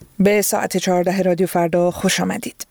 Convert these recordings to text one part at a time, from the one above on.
به ساعت 14 رادیو فردا خوش آمدید.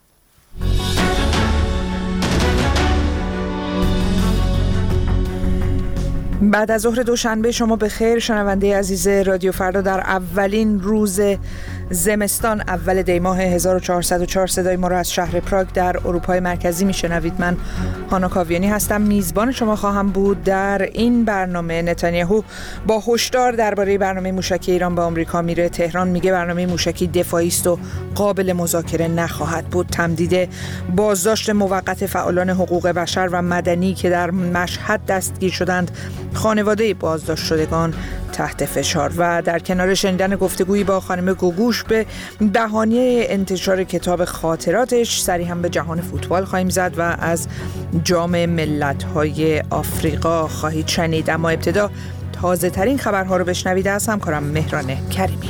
بعد از ظهر دوشنبه شما به خیر شنونده عزیز رادیو فردا. در اولین روز زمستان اول دی ماه 1404 صدای ما را از شهر پراگ در اروپای مرکزی میشنوید. من هانا کاویانی هستم، میزبان شما خواهم بود. در این برنامه نتانیاهو با هشدار درباره برنامه موشکی ایران به آمریکا میره. تهران میگه برنامه موشکی دفاعی است و قابل مذاکره نخواهد بود. تمدید بازداشت موقت فعالان حقوق بشر و مدنی که در مشهد دستگیر شدند، خانواده بازداشت شدگان تحت فشار. و در کنار شنیدن گفتگویی با خانم گوگوش به بهانه انتشار کتاب خاطراتش، سری هم به جهان فوتبال خواهیم زد و از جام ملت‌های آفریقا خواهید شنید. اما ابتدا تازه ترین خبرها رو بشنوید از همکارم مهران کریمی.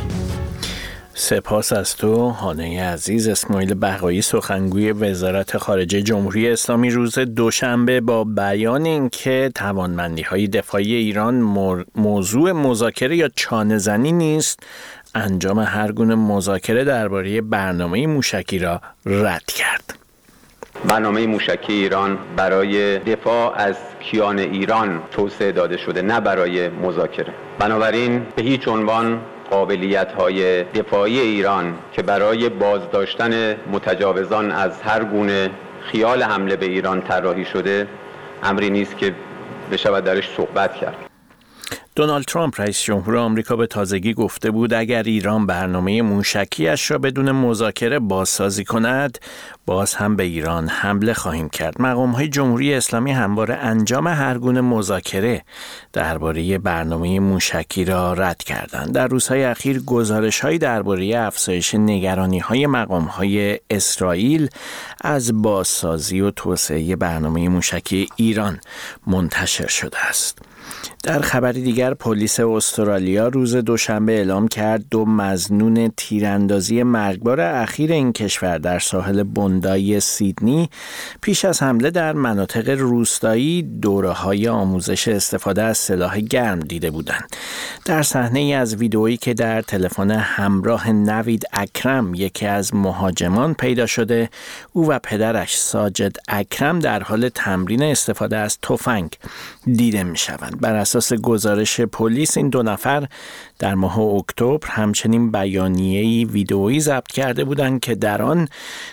سپاس از تو هانه عزیز. اسماعیل بقایی سخنگوی وزارت خارجه جمهوری اسلامی روز دوشنبه با بیان اینکه توانمندی‌های دفاعی ایران موضوع مذاکره یا چانه‌زنی نیست، انجام هر گونه مذاکره درباره برنامه موشکی را رد کرد. برنامه موشکی ایران برای دفاع از کیان ایران توسعه داده شده، نه برای مذاکره. بنابراین به هیچ عنوان قابلیت‌های دفاعی ایران که برای بازداشتن متجاوزان از هر گونه خیال حمله به ایران طراحی شده امری نیست که بشود درش صحبت کرد. دونالد ترامپ رئیس جمهور آمریکا به تازگی گفته بود اگر ایران برنامه موشکیش را بدون مذاکره بازسازی کند، باز هم به ایران حمله خواهیم کرد. مقام‌های جمهوری اسلامی همواره انجام هر گونه مذاکره درباره برنامه موشکی را رد کردند. در روزهای اخیر گزارش‌هایی درباره افزایش نگرانی‌های مقام‌های اسرائیل از بازسازی و توسعه برنامه موشکی ایران منتشر شده است. در خبری دیگر، پلیس استرالیا روز دوشنبه اعلام کرد 2 مظنون تیراندازی مرگبار اخیر این کشور در ساحل بوندای سیدنی پیش از حمله در مناطق روستایی دوره‌های آموزش استفاده از سلاح گرم دیده بودند. در صحنه‌ای از ویدئویی که در تلفن همراه نوید اکرم، یکی از مهاجمان، پیدا شده، او و پدرش ساجد اکرم در حال تمرین استفاده از تفنگ دیده می‌شوند. بر اساس گزارش پلیس این 2 نفر در ماه اکتبر همچنین بیانیه‌ای ویدئویی ضبط کرده بودند که در آن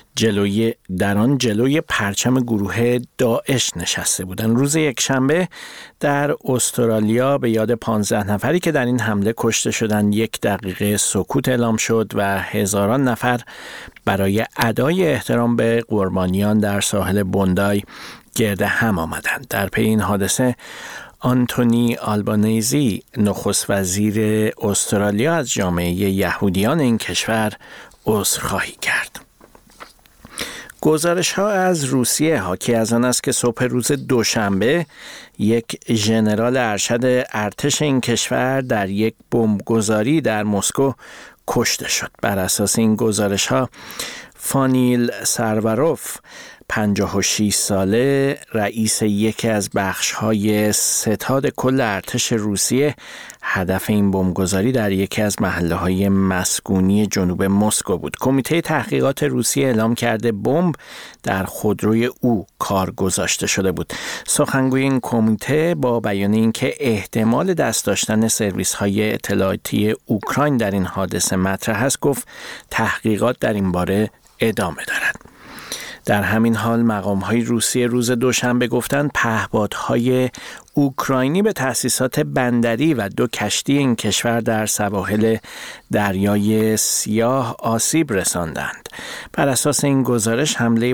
جلوی پرچم گروه داعش نشسته بودند. روز یکشنبه در استرالیا به یاد 15 نفری که در این حمله کشته شدند 1 دقیقه سکوت اعلام شد و هزاران نفر برای ادای احترام به قربانیان در ساحل بوندای گرد هم آمدند. در پی این حادثه آنتونی آلبانیزی، نخست وزیر استرالیا، از جامعه یهودیان این کشور عذرخواهی کرد. گزارش‌ها از روسیه حاکی از آن است که صبح روز دوشنبه یک ژنرال ارشد ارتش این کشور در یک بمبگذاری در مسکو کشته شد. بر اساس این گزارش‌ها فانیل سرواروف، 56 ساله، رئیس یکی از بخش‌های ستاد کل ارتش روسیه، هدف این بمبگذاری در یکی از محله‌های مسکونی جنوب مسکو بود. کمیته تحقیقات روسیه اعلام کرده بمب در خودروی او کار گذاشته شده بود. سخنگوی این کمیته با بیان اینکه احتمال دست داشتن سرویس‌های اطلاعاتی اوکراین در این حادثه مطرح است، گفت تحقیقات در این باره ادامه دارد. در همین حال مقام‌های روسیه روز دوشنبه گفتند پهپادهای اوکراینی به تأسیسات بندری و 2 کشتی این کشور در سواحل دریای سیاه آسیب رساندند. بر اساس این گزارش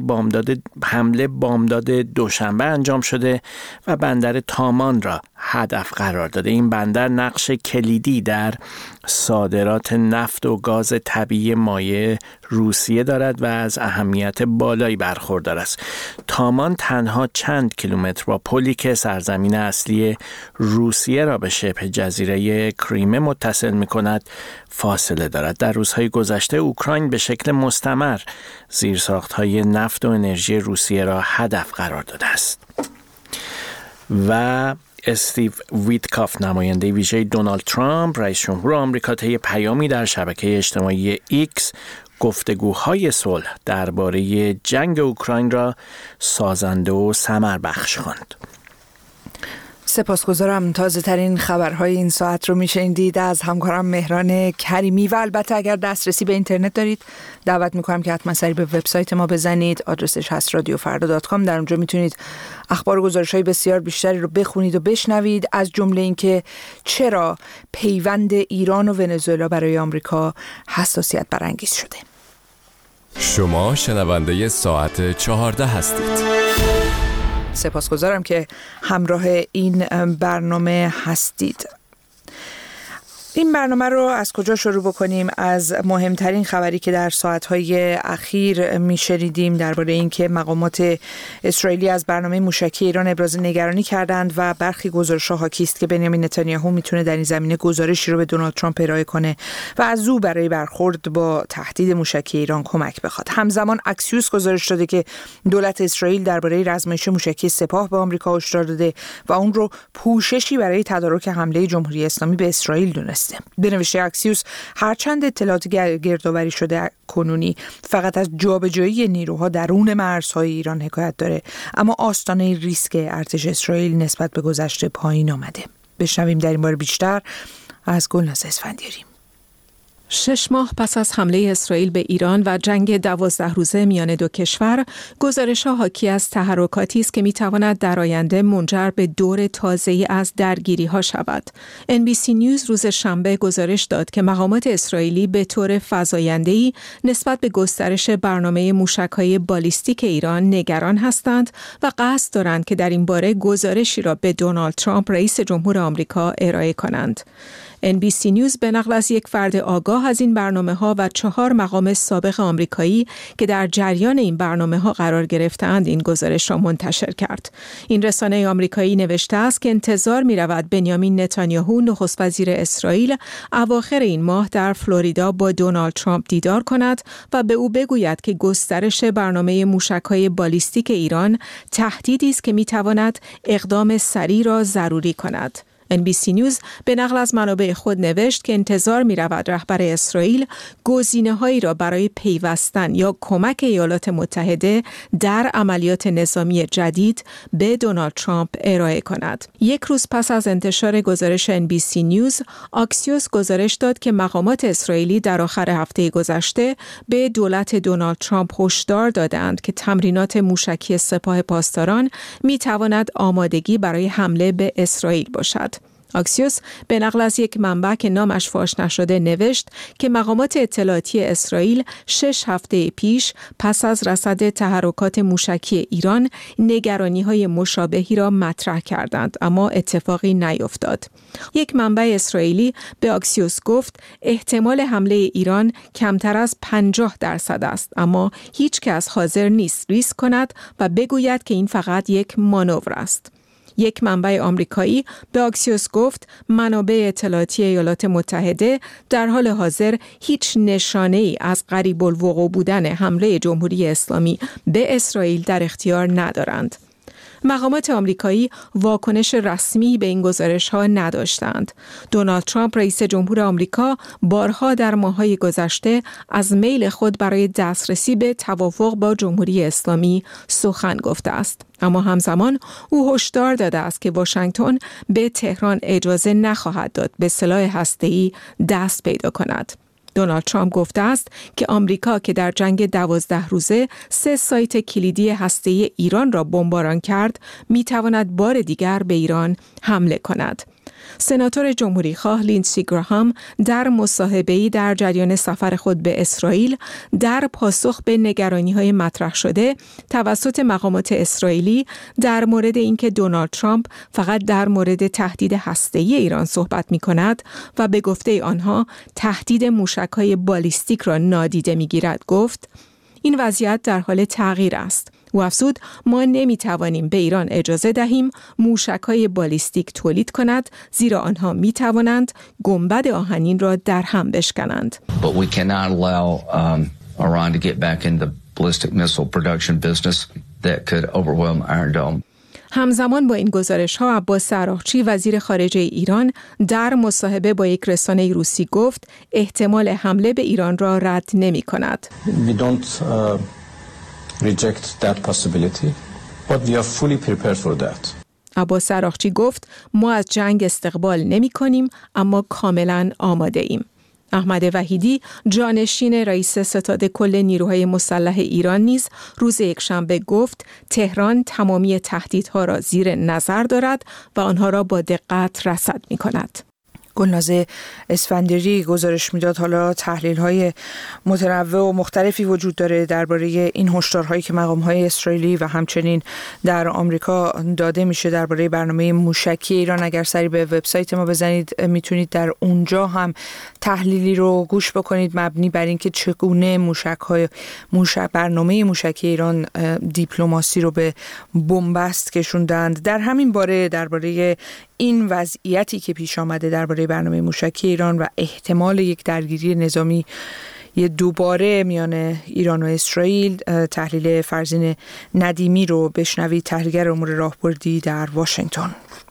حمله بامداد دوشنبه انجام شده و بندر تامان را هدف قرار داده. این بندر نقش کلیدی در صادرات نفت و گاز طبیعی مایع روسیه دارد و از اهمیت بالایی برخوردار است. تامان تنها چند کیلومتر با پلی که سرزمین اصلی روسیه را به شبه جزیره کریمه متصل می‌کند فاصله دارد. در روزهای گذشته اوکراین به شکل مستمر زیرساخت‌های نفت و انرژی روسیه را هدف قرار داده است. و استیو ویتکاف نماینده ویژه دونالد ترامپ رئیس جمهور آمریکا طی پیامی در شبکه اجتماعی ایکس گفتگوهای صلح درباره جنگ اوکراین را سازنده و ثمربخش خواند. سپاسگزارم. تازه ترین خبرهای این ساعت رو میشنیدید از همکارم مهران کریمی و البته اگر دسترسی به اینترنت دارید دعوت میکنم که حتما سری به وبسایت ما بزنید. آدرسش هست radiofarda.com. در اونجا میتونید اخبار و گزارش‌های بسیار بیشتری رو بخونید و بشنوید، از جمله اینکه چرا پیوند ایران و ونزوئلا برای آمریکا حساسیت برانگیز شده. شما شنونده ساعت 14 هستید. سپاسگزارم که همراه این برنامه هستید. این برنامه رو از کجا شروع بکنیم؟ از مهمترین خبری که در ساعت‌های اخیر می‌شنیدیم درباره اینکه مقامات اسرائیلی از برنامه موشکی ایران ابراز نگرانی کردند و برخی گزارش‌ها حاکی است که بنیامین نتانیاهو میتونه در این زمینه گزارشی رو به دونالد ترامپ ارائه کنه و از او برای برخورد با تهدید موشکی ایران کمک بخواد. همزمان اکسیوس گزارش داده که دولت اسرائیل درباره رزمایش موشکی سپاه به آمریکا هشدار داده و اون رو پوششی برای تدارک حمله جمهوری اسلامی به اسرائیل دونسته. به نوشته اکسیوس هرچند اطلاعات گردآوری شده کنونی فقط از جابجایی نیروها درون مرزهای ایران حکایت داره، اما آستانه ریسک ارتش اسرائیل نسبت به گذشته پایین آمده. بشنویم در این باره بیشتر از گلناز اسفندیاری. 6 ماه پس از حمله اسرائیل به ایران و جنگ 12 روزه میان دو کشور، گزارش‌ها حاکی از تحرکاتی است که می‌تواند در آینده منجر به دور تازه‌ای از درگیری‌ها شود. NBC نیوز روز شنبه گزارش داد که مقامات اسرائیلی به طور فزاینده‌ای نسبت به گسترش برنامه موشک‌های بالیستیک ایران نگران هستند و قصد دارند که در این باره گزارشی را به دونالد ترامپ رئیس جمهور آمریکا ارائه کنند. NBC نیوز به نقل از یک فرد آگاه از این برنامه‌ها و 4 مقام سابق آمریکایی که در جریان این برنامه‌ها قرار گرفتند این گزارش را منتشر کرد. این رسانه آمریکایی نوشته است که انتظار می‌رود بنیامین نتانیاهو نخست وزیر اسرائیل اواخر این ماه در فلوریدا با دونالد ترامپ دیدار کند و به او بگوید که گسترش برنامه موشک‌های بالیستیک ایران تهدیدی است که می‌تواند اقدام سریع را ضروری کند. NBC نیوز به نقل از منابع خود نوشت که انتظار می رود رهبر اسرائیل گزینه‌هایی را برای پیوستن یا کمک ایالات متحده در عملیات نظامی جدید به دونالد ترامپ ارائه کند. یک روز پس از انتشار گزارش NBC نیوز، اکسیوس گزارش داد که مقامات اسرائیلی در آخر هفته گذشته به دولت دونالد ترامپ هشدار دادند که تمرینات موشکی سپاه پاسداران می تواند آمادگی برای حمله به اسرائیل باشد. اکسیوس به نقل از یک منبع که نامش فاش نشده نوشت که مقامات اطلاعاتی اسرائیل 6 هفته پیش پس از رصد تحرکات موشکی ایران نگرانی‌های مشابهی را مطرح کردند، اما اتفاقی نیفتاد. یک منبع اسرائیلی به اکسیوس گفت احتمال حمله ایران کمتر از 50% است، اما هیچ کس حاضر نیست ریسک کند و بگوید که این فقط یک مانور است. یک منبع آمریکایی به اکسیوس گفت منابع اطلاعاتی ایالات متحده در حال حاضر هیچ نشانه‌ای از قریب الوقوع بودن حمله جمهوری اسلامی به اسرائیل در اختیار ندارند. مقامات آمریکایی واکنش رسمی به این گزارش‌ها نداشتند. دونالد ترامپ رئیس جمهور آمریکا بارها در ماه‌های گذشته از میل خود برای دسترسی به توافق با جمهوری اسلامی سخن گفته است. اما همزمان او هشدار داده است که واشنگتن به تهران اجازه نخواهد داد به سلاح هسته‌ای دست پیدا کند. دونالد ترامپ گفته است که آمریکا که در جنگ 12 روزه 3 سایت کلیدی هسته‌ای ایران را بمباران کرد، می‌تواند بار دیگر به ایران حمله کند. سناتور جمهوریخواه لیندسی گراهام در مصاحبه‌ای در جریان سفر خود به اسرائیل در پاسخ به نگرانی‌های مطرح شده توسط مقامات اسرائیلی در مورد اینکه دونالد ترامپ فقط در مورد تهدید هسته‌ای ایران صحبت می‌کند و به گفته آنها تهدید موشک‌های بالیستیک را نادیده می‌گیرد گفت این وضعیت در حال تغییر است. او افزود ما نمی‌توانیم به ایران اجازه دهیم موشک‌های بالیستیک تولید کند، زیرا آنها می‌توانند گنبد آهنین را در هم بشکنند. But we cannot allow Iran to get back in the ballistic missile production business that could overwhelm Iron Dome. همزمان با این گزارش‌ها عباس عراقچی وزیر خارجه ایران در مصاحبه با یک رسانه روسی گفت احتمال حمله به ایران را رد نمی‌کند. We don't reject that possibility, but we are fully prepared for that. عباس عراقچی گفت ما از جنگ استقبال نمی‌کنیم اما کاملاً آماده ایم. احمد وحیدی جانشین رئیس ستاد کل نیروهای مسلح ایران نیز روز یکشنبه گفت تهران تمامی تهدیدها را زیر نظر دارد و آنها را با دقت رصد می‌کند. گلناز اسفندیاری گزارش میداد حالا تحلیل‌های متنوع و مختلفی وجود داره درباره این هشدارهایی که مقام‌های اسرائیلی و همچنین در آمریکا داده میشه درباره برنامه موشکی ایران. اگر سری به وبسایت ما بزنید میتونید در اونجا هم تحلیلی رو گوش بکنید مبنی بر اینکه چگونه برنامه موشکی ایران دیپلماسی رو به بنبست کشوندند. در همین باره درباره این وضعیتی که پیش آمده درباره برنامه موشکی ایران و احتمال یک درگیری نظامی دوباره میان ایران و اسرائیل تحلیل فرزین ندیمی رو بشنوید، تحلیلگر امور راهبردی در واشنگتن.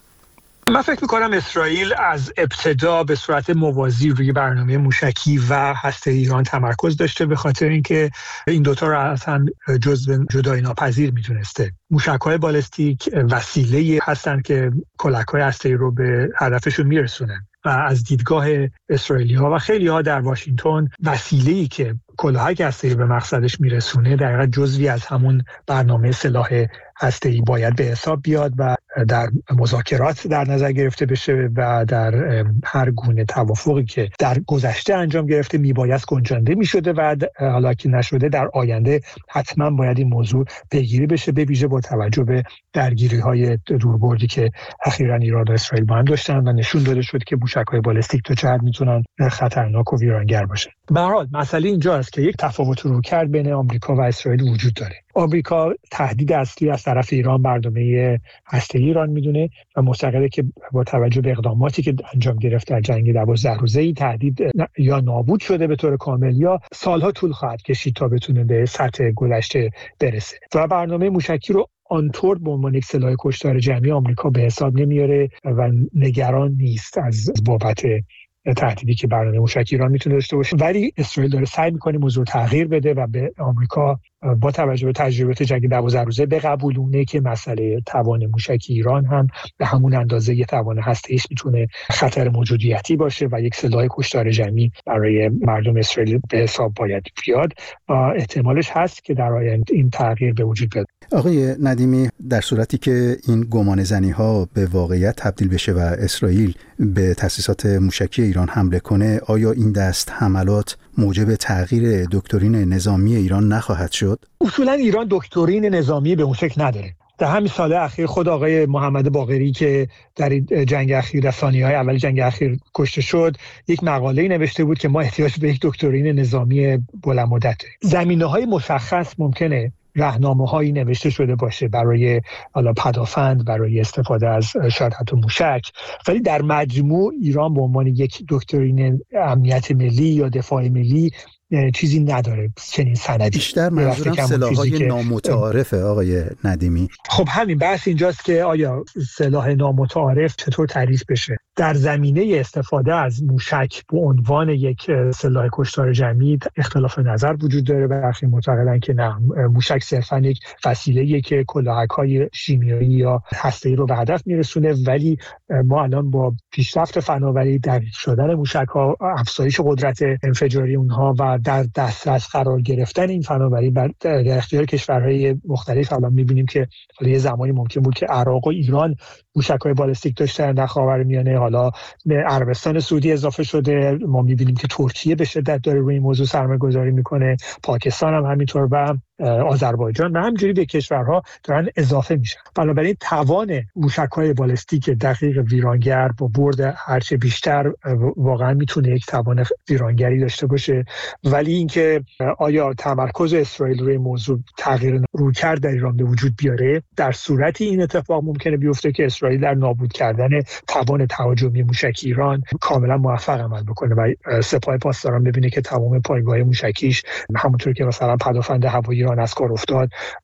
من فکر میکنم اسرائیل از ابتدا به صورت موازی روی برنامه موشکی و هسته ایران تمرکز داشته به خاطر اینکه این دوتا رو اصلا جزو جدایی ناپذیر میدونسته. موشک‌های بالستیک وسیله هستن که کلک‌های هسته‌ای رو به هدفشون میرسونن و از دیدگاه اسرائیلی‌ها و خیلی‌ها در واشنگتن وسیله‌ای که کلاهک هسته‌ای به مقصدش میرسونه در حقیقت جزوی از همون برنامه سلاح هسته‌ای باید به حساب بیاد و در مذاکرات در نظر گرفته بشه و در هر گونه توافقی که در گذشته انجام گرفته میباید گنجانده میشده و حالا که نشده در آینده حتما باید این موضوع پیگیری بشه، به ویژه با توجه به درگیری‌های دوربردی که اخیراً ایران و اسرائیل با هم داشتن و نشون داده شد که موشک‌های بالستیک تا چه حد میتونن خطرناک و ویرانگر باشن. به هر حال مسئله اینجاست که یک تفاوت رویکرد بین آمریکا و اسرائیل وجود داره. آمریکا تهدید اصلی از طرف ایران برنامه هسته‌ای ایران میدونه و معتقده که با توجه به اقداماتی که انجام گرفت در جنگ 12 روزه‌ای تهدید یا نابود شده به طور کامل یا سالها طول خواهد کشید تا بتونه به سطح گذشته برسه و برنامه موشکی رو آنطور به عنوان یک سلاح کشتار جمعی آمریکا به حساب نمیاره و نگران نیست از بابت تهدیدی که برنامه موشکی ایران میتونه داشته باشه، ولی اسرائیل داره سعی میکنه موضوع تغییر بده و به آمریکا با توجه به تجربه جنگ 12 روزه بقبولونه که مسئله توان موشکی ایران هم به همون اندازه یه توان هسته‌ایش میتونه خطر موجودیتی باشه و یک سلاح کشتار جمعی برای مردم اسرائیل به حساب باید بیاد و احتمالش هست که در آینده این تغییر به وجود بیاد. آقای ندیمی، در صورتی که این گمانه‌زنی‌ها به واقعیت تبدیل بشه و اسرائیل به تأسیسات موشکی ایران حمله کنه، آیا این دست حملات موجب تغییر دکترین نظامی ایران نخواهد شد؟ اصولا ایران دکترین نظامی به اون شکل نداره. در همین سال اخیر خود آقای محمد باقری که در جنگ اخیر، در ثانیه‌های اول جنگ اخیر کشته شد، یک مقاله‌ای نوشته بود که ما احتیاج به یک دکترین نظامی بلند مدت داریم. زمینه‌های مشخص ممکنه راهنماهایی نوشته شده باشه برای حالا پدافند، برای استفاده از شاید حتی موشک، ولی در مجموع ایران به عنوان یک دکترین امنیت ملی یا دفاع ملی چیزی نداره چنین سندی. بیشتر منظورم سلاح‌های نامتعارفه آقای ندیمی. خب همین بحث اینجاست که آیا سلاح نامتعارف چطور تعریف بشه. در زمینه استفاده از موشک به عنوان یک سلاح کشتار جمعی اختلاف نظر وجود داره. برخی معتقدن که نه، موشک صرفاً یک وسیله‌ایه که کلاهک‌های شیمیایی یا هسته‌ای رو به هدف میرسونه، ولی ما الان با پیشرفت فناوری، دقیق شدن موشک‌ها، افزایش قدرت انفجاری اونها و در دسترس قرار گرفتن این فناوری در اختیار کشورهای مختلف، الان می‌بینیم که یه زمانی ممکن بود که عراق و ایران موشک‌های بالستیک داشتن در خاورمیانه، حالا عربستان سعودی اضافه شده، ما می‌بینیم که ترکیه به شدت داره روی این موضوع سرمایه‌گذاری می‌کنه، پاکستان هم همینطور و آذربایجان و همینجوری به کشورها دارن اضافه میشن. بنابراین توان موشک‌های بالستیک دقیق ویرانگر با برد هرچه بیشتر واقعا میتونه یک توان ویرانگری داشته باشه، ولی اینکه آیا تمرکز اسرائیل روی موضوع تغییر رویکرد در ایران به وجود بیاره، در صورتی این اتفاق ممکنه بیفته که اسرائیل در نابود کردن توان تهاجمی موشکی ایران کاملا موفق عمل بکنه و سپاه پاسداران ببینه که تمام پایگاه موشکیش همونطور که مثلا پدافند هوایی ایران از کار افتاد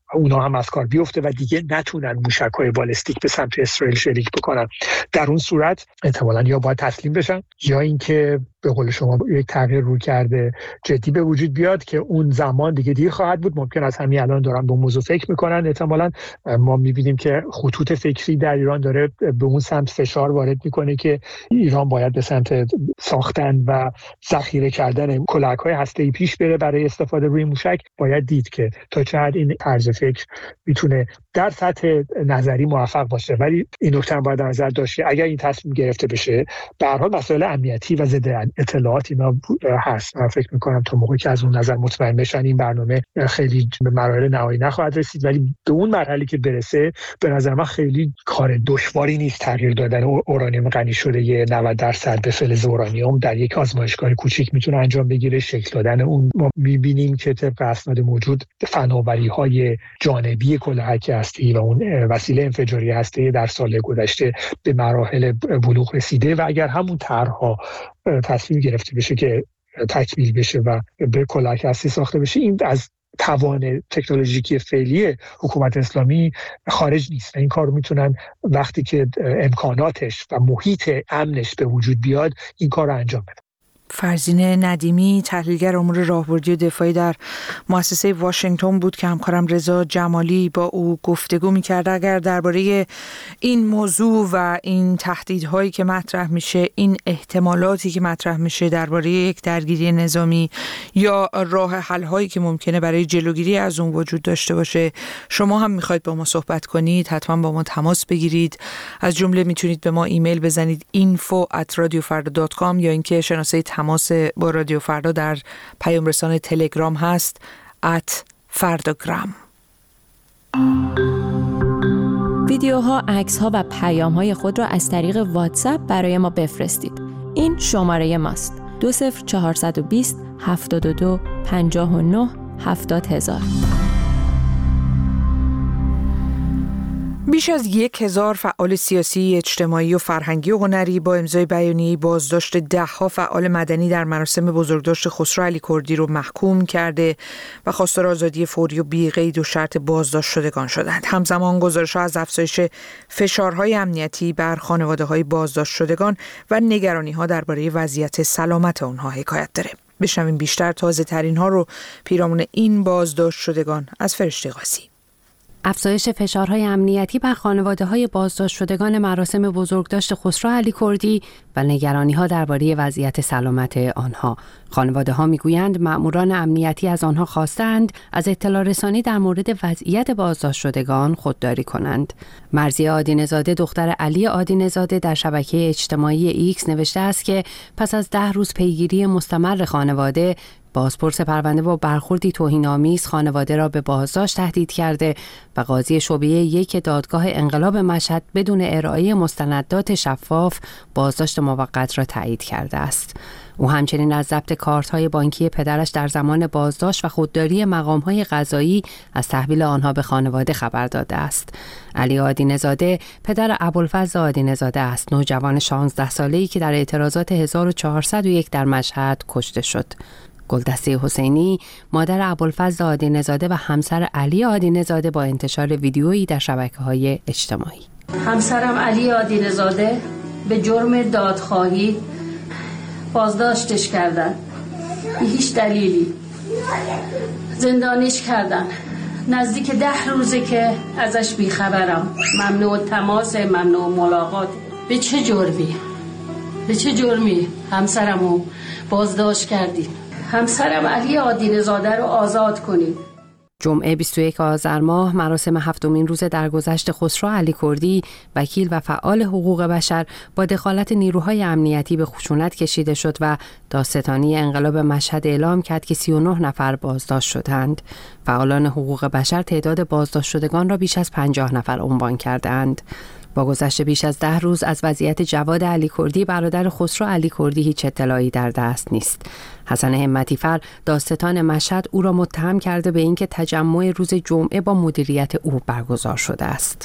اونا هم از کار بیفته و دیگه نتونن موشک‌های بالستیک به سمت اسرائیل شلیک بکنن. در اون صورت احتمالاً یا باید تسلیم بشن یا اینکه به قول شما یک تغییر روی کرده جدی به وجود بیاد که اون زمان دیگه دیر خواهد بود. ممکن است همین الان دارن به موضوع فکر میکنن. احتمالاً ما میبینیم که خطوط فکری در ایران داره به اون سمت فشار وارد میکنه که ایران باید به سمت ساختن و ذخیره کردن کلاهک‌های هسته‌ای پیش بره برای استفاده روی موشک. باید دید که تا چه حد این طرز فکر میتونه در سطح نظری موفق باشه، ولی این نکته هم باید در نظر داشت که اگر این تصمیم گرفته بشه به هر حال مسائل امنیتی و ضد اطلاعات اینا هست. من فکر میکنم تا موقعی که از اون نظر مطمئن بشن این برنامه خیلی به مراحل نهایی نخواهد رسید، ولی به اون مرحله که برسه به نظر من خیلی کار دشواری نیست تغییر دادن اورانیوم غنی شده 90% به فلز اورانیوم در یک آزمایشگاه کوچیک میتونه انجام بگیره. شکل دادن اون ما میبینیم که طبق اسناد موجود فناوری‌های جانبی کلاهک هسته‌ای و اون وسیله انفجاری هسته‌ای در سال گذشته به مراحل بلوغ رسیده و اگر همون طرح‌ها تصمیم گرفته بشه که تکمیل بشه و به کلاهک هسته‌ای ساخته بشه، این از توان تکنولوژیکی فعلی حکومت اسلامی خارج نیست و این کار رو میتونن وقتی که امکاناتش و محیط امنش به وجود بیاد این کار رو انجام بدن. فرزین ندیمی، تحلیلگر امور راهبردی و دفاعی در مؤسسه واشنگتن بود که همکارم رضا جمالی با او گفتگو می‌کرد. اگر درباره این موضوع و این تهدیدهایی که مطرح میشه، این احتمالاتی که مطرح میشه درباره یک درگیری نظامی یا راه حل‌هایی که ممکنه برای جلوگیری از اون وجود داشته باشه، شما هم می‌خواید با ما صحبت کنید، حتما با ما تماس بگیرید. از جمله میتونید به ما ایمیل بزنید info@radiofarda.com یا اینکه شناسه تماس با رادیو فردا در پیام رسان تلگرام هست @فرdagram. ویدیوها، عکس‌ها و پیام‌های خود را از طریق واتساپ برای ما بفرستید. این شماره ماست: 20420 72 59 70000. بیش از 1000 فعال سیاسی، اجتماعی و فرهنگی و هنری با امضای بیانیه بازداشت 10 فعال مدنی در مراسم بزرگداشت خسرو علی کردی رو محکوم کرده و خواستار آزادی فوری و بی قید و شرط بازداشت شدگان شدند. همزمان گزارش‌ها از افزایش فشارهای امنیتی بر خانواده‌های بازداشت شدگان و نگرانی‌ها درباره وضعیت سلامت آنها حکایت داره. بشنویم بیشتر تازه‌ترین‌ها رو پیرامون این بازداشت شدگان از فرشته قاسی. افزایش فشارهای امنیتی بر خانواده‌های بازداشت شدگان مراسم بزرگداشت خسرو علی کردی و نگرانی‌ها درباره وضعیت سلامت آنها. خانواده‌ها می‌گویند مأموران امنیتی از آنها خواستند از اطلاع رسانی در مورد وضعیت بازداشت شدگان خودداری کنند. مرضیه آدین‌زاده، دختر علی آدین‌زاده، در شبکه اجتماعی ایکس نوشته است که پس از 10 روز پیگیری مستمر خانواده، بازپرس پرونده با برخوردی توهین‌آمیز خانواده را به بازداشت تهدید کرده و قاضی شعبه 1 دادگاه انقلاب مشهد بدون ارائه مستندات شفاف بازداشت موقت را تایید کرده است. او همچنین از ضبط کارت‌های بانکی پدرش در زمان بازداشت و خودداری مقام‌های قضایی از تحویل آنها به خانواده خبر داده است. علی آدین‌زاده پدر ابوالفضل آدین‌زاده است، نوجوان 16 ساله‌ای که در اعتراضات 1401 در مشهد کشته شد. گلدسته حسینی، مادر ابوالفضل آدین‌زاده و همسر علی آدین‌زاده، با انتشار ویدیویی در شبکه‌های اجتماعی: همسرم علی آدین‌زاده به جرم دادخواهی بازداشتش کردن، به هیچ دلیلی زندانیش کردن. نزدیک 10 روزه که ازش بیخبرم. ممنوع تماس، ممنوع ملاقات. به چه جرمی همسرمو بازداشت کردین؟ همسرم علی آدین‌زاده رو آزاد کنید. جمعه 21 آذر ماه، مراسم 7مین روز درگذشت خسرو علی کردی، وکیل و فعال حقوق بشر، با دخالت نیروهای امنیتی به خشونت کشیده شد و دادستانی انقلاب مشهد اعلام کرد که 39 نفر بازداشت شدند. فعالان حقوق بشر تعداد بازداشت شدگان را بیش از 50 نفر عنوان کردند. با گذشت بیش از 10 روز از وضعیت جواد علی کردی، برادر خسرو علی کردی، هیچ اطلاعی در دست نیست. حسن همتی فر، دادستان مشهد، او را متهم کرده به اینکه تجمع روز جمعه با مدیریت او برگزار شده است.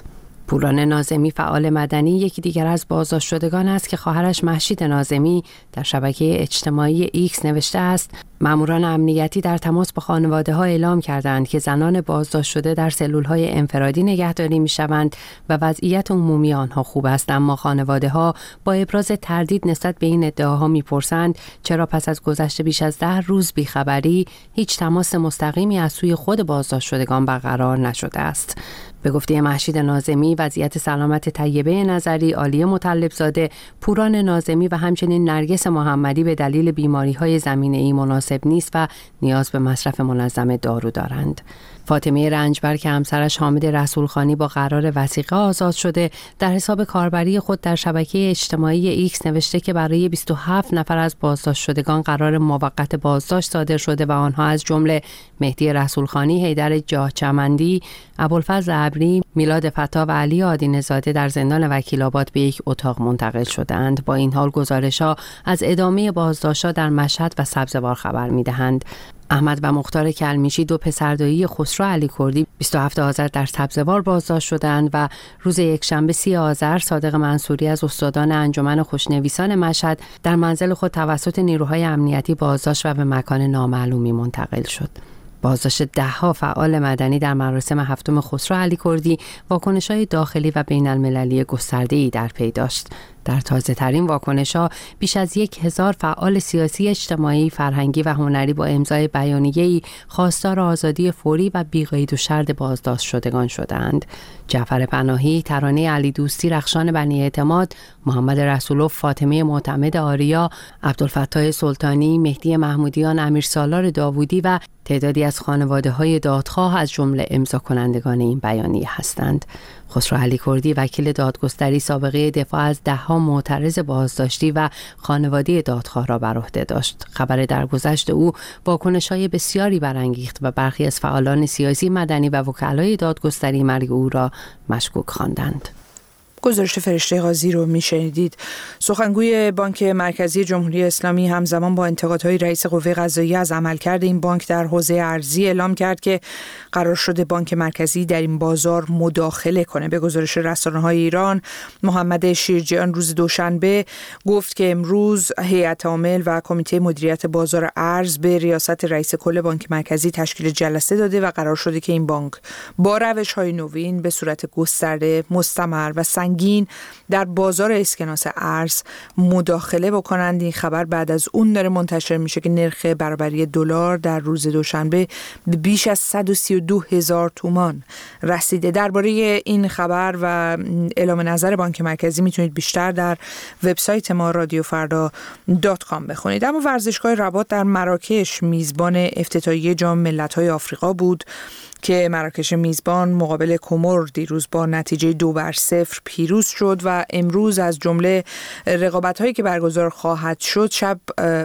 پوران ناظمی فعال مدنی یکی دیگر از بازداشت شدگان است که خواهرش مهشید ناظمی در شبکه اجتماعی ایکس نوشته است: ماموران امنیتی در تماس با خانواده‌ها اعلام کردند که زنان بازداشت شده در سلول‌های انفرادی نگهداری می‌شوند و وضعیت عمومی آنها خوب است، اما خانواده‌ها با ابراز تردید نسبت به این ادعاها می‌پرسند چرا پس از گذشت بیش از 10 روز بیخبری هیچ تماس مستقیمی از سوی خود بازداشت شدگان برقرار نشده است. به گفته مهشید ناظمی، وضعیت سلامت طیبه نظری، عالیه مطلبزاده، پوران ناظمی و همچنین نرگس محمدی به دلیل بیماری‌های زمینه‌ای مناسب نیست و نیاز به مصرف منظم دارو دارند. فاطمه رنجبر که همسرش حامد رسولخانی با قرار وثیقه آزاد شده، در حساب کاربری خود در شبکه اجتماعی ایکس نوشته که برای 27 نفر از بازداشت شدگان قرار موقت بازداشت صادر شده و آنها از جمله مهدی رسولخانی، حیدر جاهچمندی، ابوالفضل ابری، میلاد فتا و علی آدین‌زاده در زندان وکیل‌آباد به یک اتاق منتقل شدند. با این حال گزارش‌ها از ادامه بازداشت‌ها در مشهد و سبزوار خبر می‌دهند. احمد و مختار کلمیشی، دو پسردایی خسرو علیکردی، 27 آذر در سبزوار بازداشت شدند و روز یکشنبه 30 آذر صادق منصوری از استادان انجمن خوشنویسان مشهد در منزل خود توسط نیروهای امنیتی بازداشت و به مکان نامعلومی منتقل شد. بازداشت 10 فعال مدنی در مراسم هفتم خسرو علیکردی واکنش‌های داخلی و بین‌المللی گسترده‌ای در پی داشت. در تازه‌ترین واکنش‌ها بیش از 1000 فعال سیاسی، اجتماعی، فرهنگی و هنری با امضای بیانیه‌ای خواستار آزادی فوری و بی‌قید و شرط بازداشت شدگان شدند. جعفر پناهی، ترانه علی دوستی، رخشان بنی اعتماد، محمد رسولوف، فاطمه معتمد آریا، عبدالفتاح سلطانی، مهدی محمودیان، امیرسالار داوودی و تعدادی از خانواده‌های دادخواه از جمله امضا کنندگان این بیانیه هستند. خسرو علیکردی، وکیل دادگستری، سابقه دفاع از 10 معترض بازداشتی و خانواده دادخواه را بر عهده داشت. خبر درگذشت او واکنش‌های بسیاری برانگیخت و برخی از فعالان سیاسی، مدنی و وکلای دادگستری مرگ او را مشکوک خواندند. گزارش فرشته قاضی رو میشنیدید. سخنگوی بانک مرکزی جمهوری اسلامی همزمان با انتقادهای رئیس قوه قضاییه از عملکرد این بانک در حوزه ارزی اعلام کرد که قرار شده بانک مرکزی در این بازار مداخله کنه. به گزارش رسانه‌های ایران، محمد شیرجیان روز دوشنبه گفت که امروز هیئت عامل و کمیته مدیریت بازار ارز به ریاست رئیس کل بانک مرکزی تشکیل جلسه داده و قرار شده که این بانک با روش‌های نوین به صورت گسترده، مستمر و سنگین در بازار اسکناس ارز مداخله بکنند. این خبر بعد از اون داره منتشر میشه که نرخ برابری دلار در روز دوشنبه به بیش از 132,000 تومان رسیده. درباره این خبر و اعلام نظر بانک مرکزی میتونید بیشتر در وبسایت ما radiofrda.com بخونید. اما ورزشگاه رباط در مراکش میزبان افتتاحیه جام ملت‌های آفریقا بود که مراکش میزبان مقابل کمر دیروز با نتیجه 2-0 پیروز شد و امروز از جمله رقابت‌هایی که برگزار خواهد شد، شب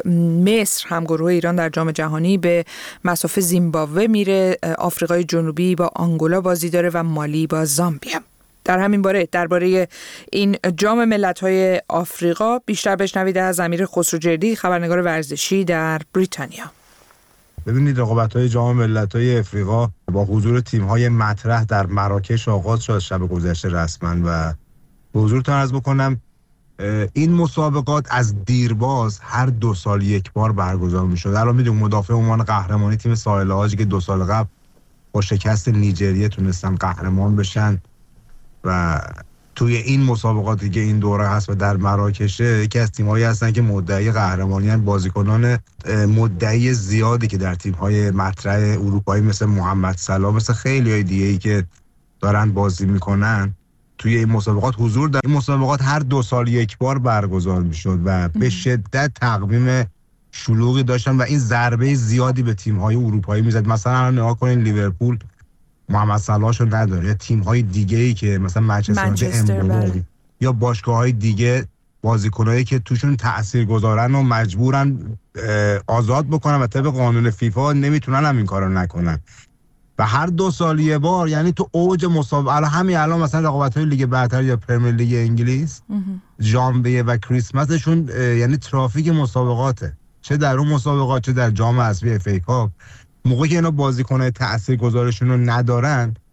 مصر همگروه ایران در جام جهانی به مصاف زیمبابوه میره، آفریقای جنوبی با آنگولا بازی داره و مالی با زامبیا. در همین باره درباره این جام ملت‌های آفریقا بیشتر بشنوید از امیر خسروجردی، خبرنگار ورزشی در بریتانیا. ببینید، رقابت‌های جام ملت‌های آفریقا با حضور تیم‌های مطرح در مراکش آغاز شد شب گذشته رسما و به حضورتون عرض بکنم این مسابقات از دیرباز هر 2 سال یک بار برگزار می‌شد. الان می‌دونید مدافع عنوان قهرمانی تیم ساحل عاج که 2 سال قبل با شکست نیجریه تونستن قهرمان بشن و توی این مسابقاتی که این دوره هست و در مراکشه یکی از تیم‌هایی هستن که مدعی قهرمانی هستن. بازیکنان مدعی زیادی که در تیم‌های مطرح اروپایی مثل محمد صلاح، مثل خیلی‌های دیگه‌ای که دارن بازی میکنن توی این مسابقات حضور دارن. این مسابقات هر 2 سال یک بار برگزار میشد و به شدت تقویم شلوغی داشتن و این ضربه زیادی به تیم‌های اروپایی میزد. مثلا نگاه کنین لیورپول محمد صلاحشو نداره، یا تیم‌های دیگه‌ای که مثلا منچستر یا باشگاه‌های دیگه بازیکنایی که توشون تاثیرگذارن و مجبورن آزاد بکنن و طبق قانون فیفا نمیتونن هم این کارو نکنن و هر 2 سال یه بار، یعنی تو اوج مسابقه الان مثلا رقابت‌های لیگ برتر یا پرمیر لیگ انگلیس ژانویه و کریسمسشون یعنی ترافیک مسابقاته، چه در اون مسابقات چه در جام حذفی اف ای کاپ. موقعی که اینا بازیکن‌های تاثیرگذارشون رو ندارن،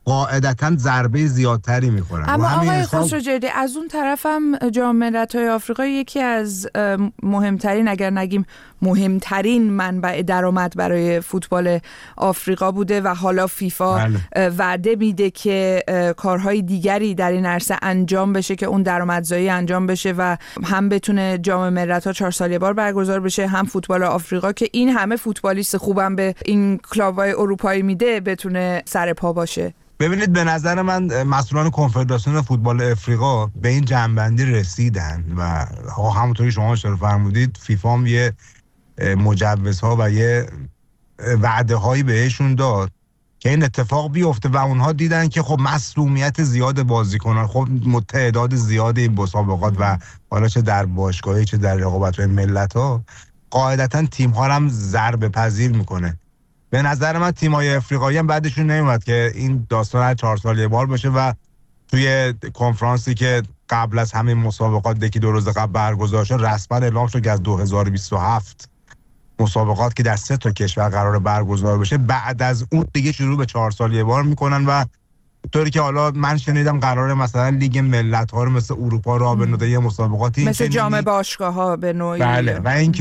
قاعدتاً ضربه زیادتری میخورن. اما آقای خسروجردی از اون طرف هم جام ملت‌های آفریقا یکی از مهمترین اگر نگیم مهمترین منبع درآمد برای فوتبال آفریقا بوده و حالا فیفا وعده میده که کارهای دیگری در این عرصه انجام بشه که اون درآمدزایی انجام بشه و هم بتونه جام ملت‌ها 4 سال یه بار برگزار بشه، هم فوتبال آفریقا که این همه فوتبالیست خوبم به این کلاب‌های اروپایی میده بتونه سر پا باشه. ببینید به نظر من مسئولان کنفدراسیون فوتبال افریقا به این جنبندی رسیدن و همونطوری شما اشاره فرمودید فیفا هم یه مجوزها و یه وعده هایی بهشون داد که این اتفاق بیفته و اونها دیدن که خب مسئولیت زیاد بازیکنان، خب تعداد زیاد این مسابقات و حالا چه در باشگاهی چه در رقابت‌های ملت‌ها قاعدتاً تیم‌ها هم ضربه پذیر میکنه. به نظر من تیم‌های افریقایی هم بعدشون نمیاد که این داستان هر 4 سال یه بار بشه و توی کنفرانسی که قبل از همین مسابقات یکی 2 روز قبل برگزار شد رسما اعلام شد که از 2027 مسابقات که در 3 تا کشور قرار برگزار بشه بعد از اون دیگه شروع به 4 سال یه بار میکنن و طوری که حالا من شنیدم قراره مثلا لیگ ملت‌ها رو مثل اروپا راه بندازه یه مسابقاتی مثل جام باشگاه‌ها به نوعی. بله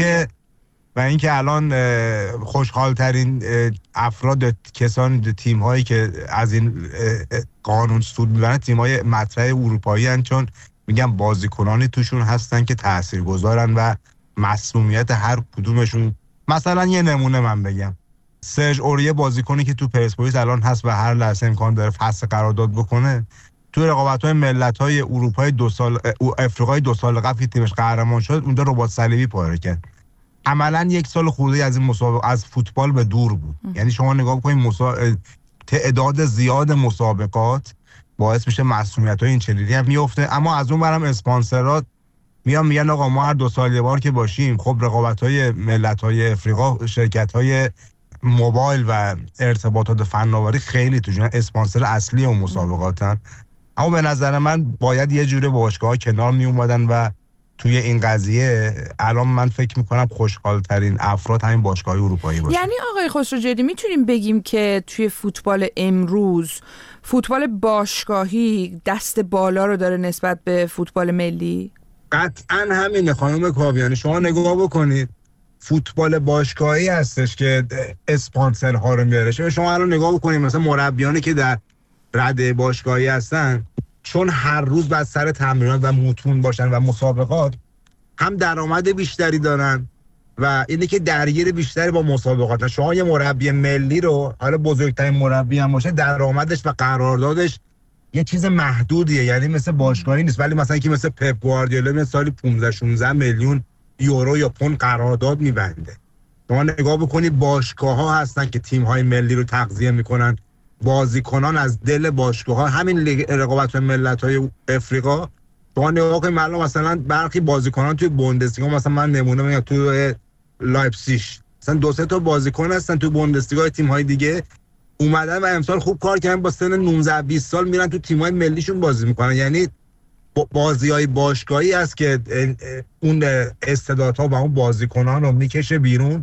و اینکه الان خوشحال ترین افراد کسان تیم هایی که از این قانون سود میبرن تیم های مطرح اروپایی هستند، چون میگم بازیکنانی توشون هستن که تاثیرگذارن و مسئولیت هر کدومشون. مثلا یه نمونه من بگم، سرژ اوریه بازیکنی که تو پرسپولیس الان هست و هر لحظه امکان داره فسخ قرارداد بکنه، تو رقابت‌های ملت‌های اروپای 2 سال افریقای 2 سال قبل که تیمش قهرمان شد اونجا رباط صلیبی پاره کرد. عملاً 1 سال خورده از این مسابقه از فوتبال به دور بود. یعنی شما نگاه کنید تعداد زیاد مسابقات باعث میشه مسئولیت‌های این چنینی هم میفته، اما از اون برم اسپانسرات میگن آقا ما هر 2 سال یه بار که باشیم خب رقابت‌های ملت‌های افریقا شرکت‌های موبایل و ارتباطات فناوری خیلی توشون اسپانسر اصلی اون مسابقاتن. اما به نظر من باید یه جوری باشگاه‌ها کنار می اومدن و توی این قضیه الان من فکر میکنم خوشحال ترین افراد همین باشگاه‌های اروپایی باشه. یعنی آقای خسروجردی میتونیم بگیم که توی فوتبال امروز فوتبال باشگاهی دست بالا رو داره نسبت به فوتبال ملی؟ قطعاً همینه خانم کاویانی. شما نگاه بکنید فوتبال باشگاهی هستش که اسپانسرها رو میاره. شما الان نگاه بکنید مثلا مربیانی که در رده باشگاهی هستن، چون هر روز بعد سر تمرینات و متون باشن و مسابقات هم درآمد بیشتری دارن و اینه که درگیر بیشتری با مسابقات. شما یه مربی ملی رو حالا بزرگترین مربی هم باشه درآمدش و قراردادش یه چیز محدودیه، یعنی مثل باشگاهی نیست. ولی مثلا که مثل پپ گواردیولا مثلا سالی 15-16 میلیون یورو یا پوند قرارداد میبنده. شما نگاه بکنید باشگاه‌ها هستن که تیم‌های ملی رو تغذیه میکنن، بازیکنان از دل باشگاه‌ها. همین رقابت ملت‌های افریقا شما نگاه کنید مثلا برخی بازیکنان توی بوندسلیگا، مثلا من نمونه میگم توی لایپزیگ مثلا 2-3 تا بازیکن هستن توی بوندسلیگا تیم‌های دیگه اومدن و امسال خوب کار کردن، با سن 19-20 سال میرن تو تیم‌های ملیشون بازی میکنن. یعنی بازی‌های باشگاهی است که اون استعدادها و اون بازیکنان رو میکشه بیرون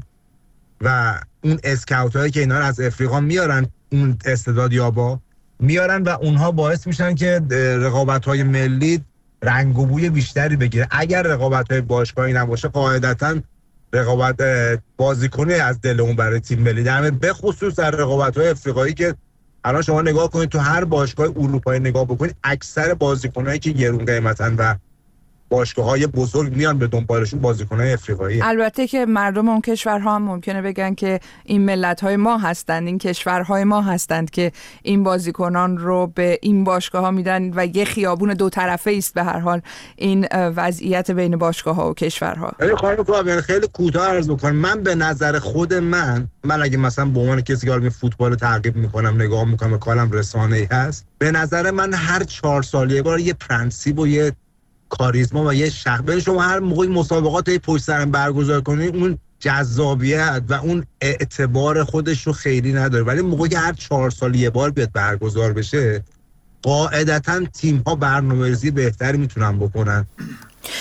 و اون اسکاوت‌هایی که اینا رو از افریقا میارن اون استعداد یابا میارن و اونها باعث میشن که رقابت‌های ملی رنگ و بوی بیشتری بگیره. اگر رقابت‌های باشگاهی نباشه قاعدتاً رقابت بازیکنی از دل اون برای تیم ملی در به خصوص در رقابت‌های افریقایی که الان شما نگاه کنید تو هر باشگاه اروپایی نگاه بکنید اکثر بازیکنایی که گرون قیمتن و باشگاه‌های بزرگ میان به دنبالشون بازیکن‌های افریقایی. البته که مردم اون کشورها هم ممکنه بگن که این ملت‌های ما هستند، این کشورهای ما هستند که این بازیکنان رو به این باشگاه‌ها میدن و یه خیابون 2 طرفه است به هر حال این وضعیت بین باشگاه‌ها و کشورها. خانم کاویانی خیلی کوتاه عرض بکنم، من به نظر خود من اگه مثلا به عنوان کسی که فوتبال رو تعقیب میکنم نگاه میکنم کارم رسانه‌ای هست، به نظر من هر 4 سال یه بار یه پرنسیپ و یه کاریزما و یه شخص شما هر موقع مسابقات پشت سرم برگزار کنید اون جذابیت و اون اعتبار خودش رو خیلی نداره، ولی موقعی که هر 4 سال یه بار بیاد برگزار بشه قاعدتاً تیم‌ها برنامه‌ریزی بهتری میتونن بکنن.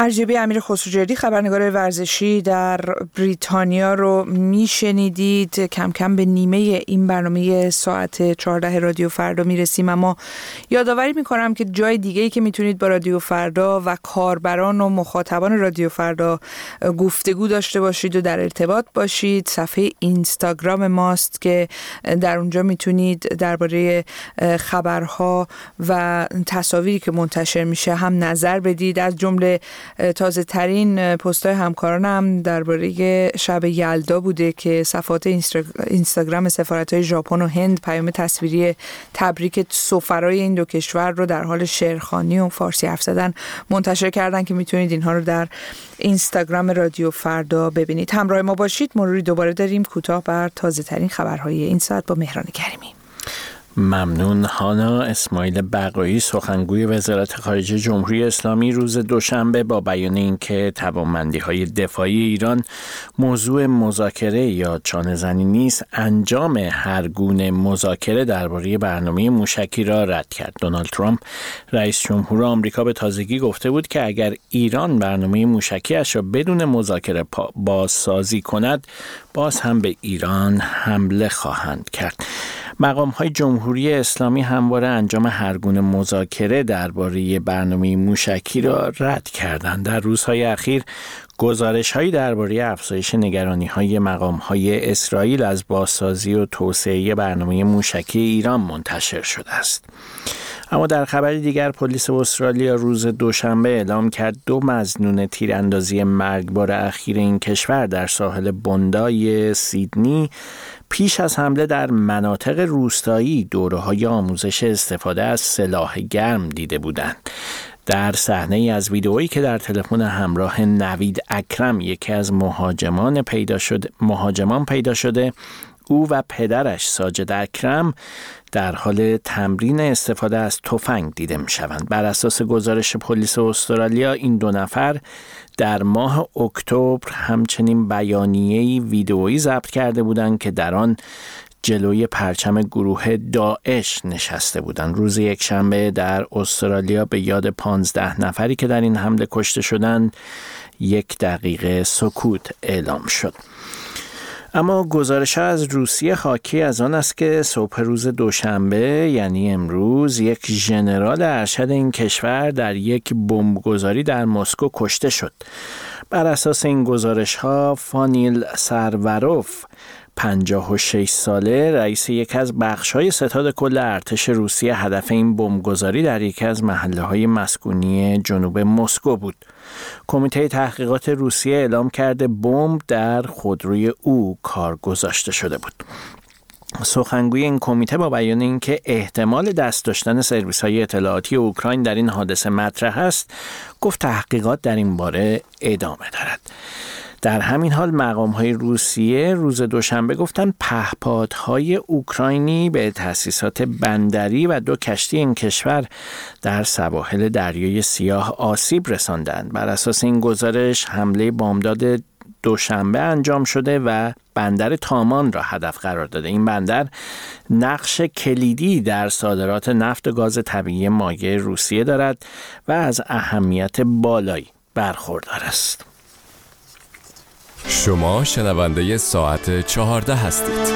ارجبی امیر خسروجردی خبرنگار ورزشی در بریتانیا رو میشنیدید. کم کم به نیمه این برنامه ساعت 14 رادیو فردا میرسیم، اما یادآوری میکنم که جای دیگه‌ای که میتونید با رادیو فردا و کاربران و مخاطبان رادیو فردا گفتگو داشته باشید و در ارتباط باشید صفحه اینستاگرام ماست که در اونجا میتونید درباره خبرها و تصاویری که منتشر میشه هم نظر بدید. از جمله تازه ترین پست‌های همکارانم درباره شب یلدا بوده که صفحات اینستاگرام سفارت‌های ژاپن و هند پیام تصویری تبریک سفرای این دو کشور رو در حال شعرخوانی و فارسی حرف زدن منتشر کردن که میتونید اینها رو در اینستاگرام رادیو فردا ببینید. همراه ما باشید. مروری دوباره داریم کوتاه بر تازه ترین خبرهای این ساعت با مهران کریمی. ممنون. هانا اسماعیل بقایی سخنگوی وزارت خارجه جمهوری اسلامی روز دوشنبه با بیان اینکه توانمندی‌های دفاعی ایران موضوع مذاکره یا چانه‌زنی نیست، انجام هر گونه مذاکره درباره برنامه موشکی را رد کرد. دونالد ترامپ رئیس جمهور آمریکا به تازگی گفته بود که اگر ایران برنامه موشکی‌اش را بدون مذاکره بازسازی کند، باز هم به ایران حمله خواهند کرد. مقام‌های جمهوری اسلامی همواره انجام هر گونه مذاکره درباره برنامه موشکی را رد کردند. در روزهای اخیر گزارش‌هایی درباره افزایش نگرانی‌های مقام‌های اسرائیل از بازسازی و توسعه برنامه موشکی ایران منتشر شده است. اما در خبر دیگر پلیس استرالیا روز دوشنبه اعلام کرد 2 مظنون تیراندازی مرگبار اخیر این کشور در ساحل بوندای سیدنی پیش از حمله در مناطق روستایی دوره‌های آموزش استفاده از سلاح گرم دیده بودند. در صحنه‌ای از ویدئویی که در تلفن همراه نوید اکرم یکی از مهاجمان پیدا شده، او و پدرش ساجد اکرم در حال تمرین استفاده از تفنگ دیده می‌شوند. بر اساس گزارش پلیس استرالیا این 2 نفر در ماه اکتبر همچنین بیانیه‌ای ویدئویی ضبط کرده بودند که در آن جلوی پرچم گروه داعش نشسته بودند. روز یکشنبه در استرالیا به یاد 15 نفری که در این حمله کشته شدند 1 دقیقه سکوت اعلام شد. اما گزارش‌ها از روسیه حاکی از آن است که صبح روز دوشنبه یعنی امروز یک ژنرال ارشد این کشور در یک بمبگذاری در مسکو کشته شد. بر اساس این گزارش‌ها فانیل سرواروف 56 ساله رئیس یکی از بخش‌های ستاد کل ارتش روسیه هدف این بمبگذاری در یکی از محله‌های مسکونی جنوب مسکو بود. کمیته تحقیقات روسیه اعلام کرده بمب در خودروی او کار گذاشته شده بود. سخنگوی این کمیته با بیان اینکه احتمال دست داشتن سرویس‌های اطلاعاتی اوکراین در این حادثه مطرح است، گفت تحقیقات در این باره ادامه دارد. در همین حال مقام‌های روسیه روز دوشنبه گفتند پهپادهای اوکراینی به تأسیسات بندری و 2 کشتی این کشور در سواحل دریای سیاه آسیب رساندند. بر اساس این گزارش حمله بامداد دوشنبه انجام شده و بندر تامان را هدف قرار داده. این بندر نقش کلیدی در صادرات نفت و گاز طبیعی مایع روسیه دارد و از اهمیت بالایی برخوردار است. شما شنونده ساعت 14 هستید.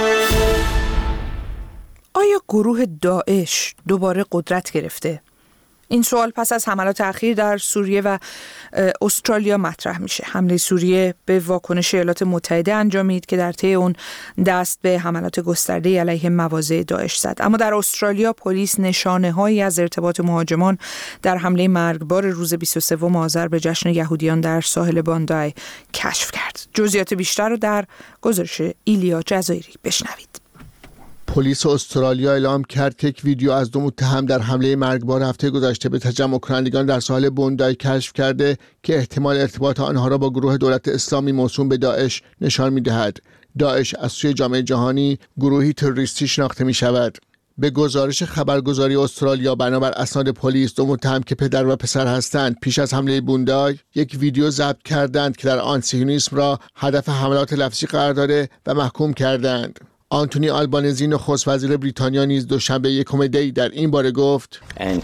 آیا گروه داعش دوباره قدرت گرفته؟ این سوال پس از حملات اخیر در سوریه و استرالیا مطرح میشه. حمله سوریه به واکنش ایالات متحده انجامید که در طی اون دست به حملات گسترده علیه مواضع داعش زد. اما در استرالیا پلیس نشانه‌هایی از ارتباط مهاجمان در حمله مرگبار روز 23 آذر به جشن یهودیان در ساحل باندای کشف کرد. جزئیات بیشتر رو در گزارش ایلیا جزایری بشنوید. پلیس استرالیا اعلام کرد که یک ویدیو از 2 متهم در حمله مرگبار هفته گذشته به تجمع کنندگان در ساحل بوندای کشف کرده که احتمال ارتباط آنها را با گروه دولت اسلامی موسوم به داعش نشان می‌دهد. داعش از سوی جامعه جهانی گروهی تروریستی شناخته می‌شود. به گزارش خبرگزاری استرالیا بنابر اسناد پلیس 2 متهم که پدر و پسر هستند پیش از حمله بوندای یک ویدیو ضبط کردند که در آن صهیونیسم را هدف حملات لفظی قرار داده و محکوم کردند. آنتونی آلبانزی نخست وزیر بریتانیا نیز دوشنبه 1 دی در این باره گفت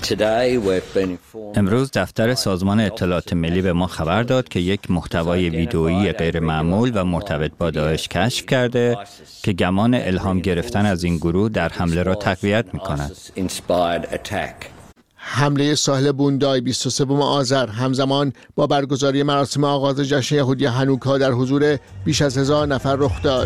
امروز دفتر سازمان اطلاعات ملی به ما خبر داد که یک محتوای ویدئویی غیرمعمول و مرتبط با داعش کشف کرده که گمان الهام گرفتن از این گروه در حمله را تقویت می‌کند. حمله ساحل بوندای 23 آذر همزمان با برگزاری مراسم آغاز جشن یهودی هانوکا در حضور بیش از 1000 نفر رخ داد.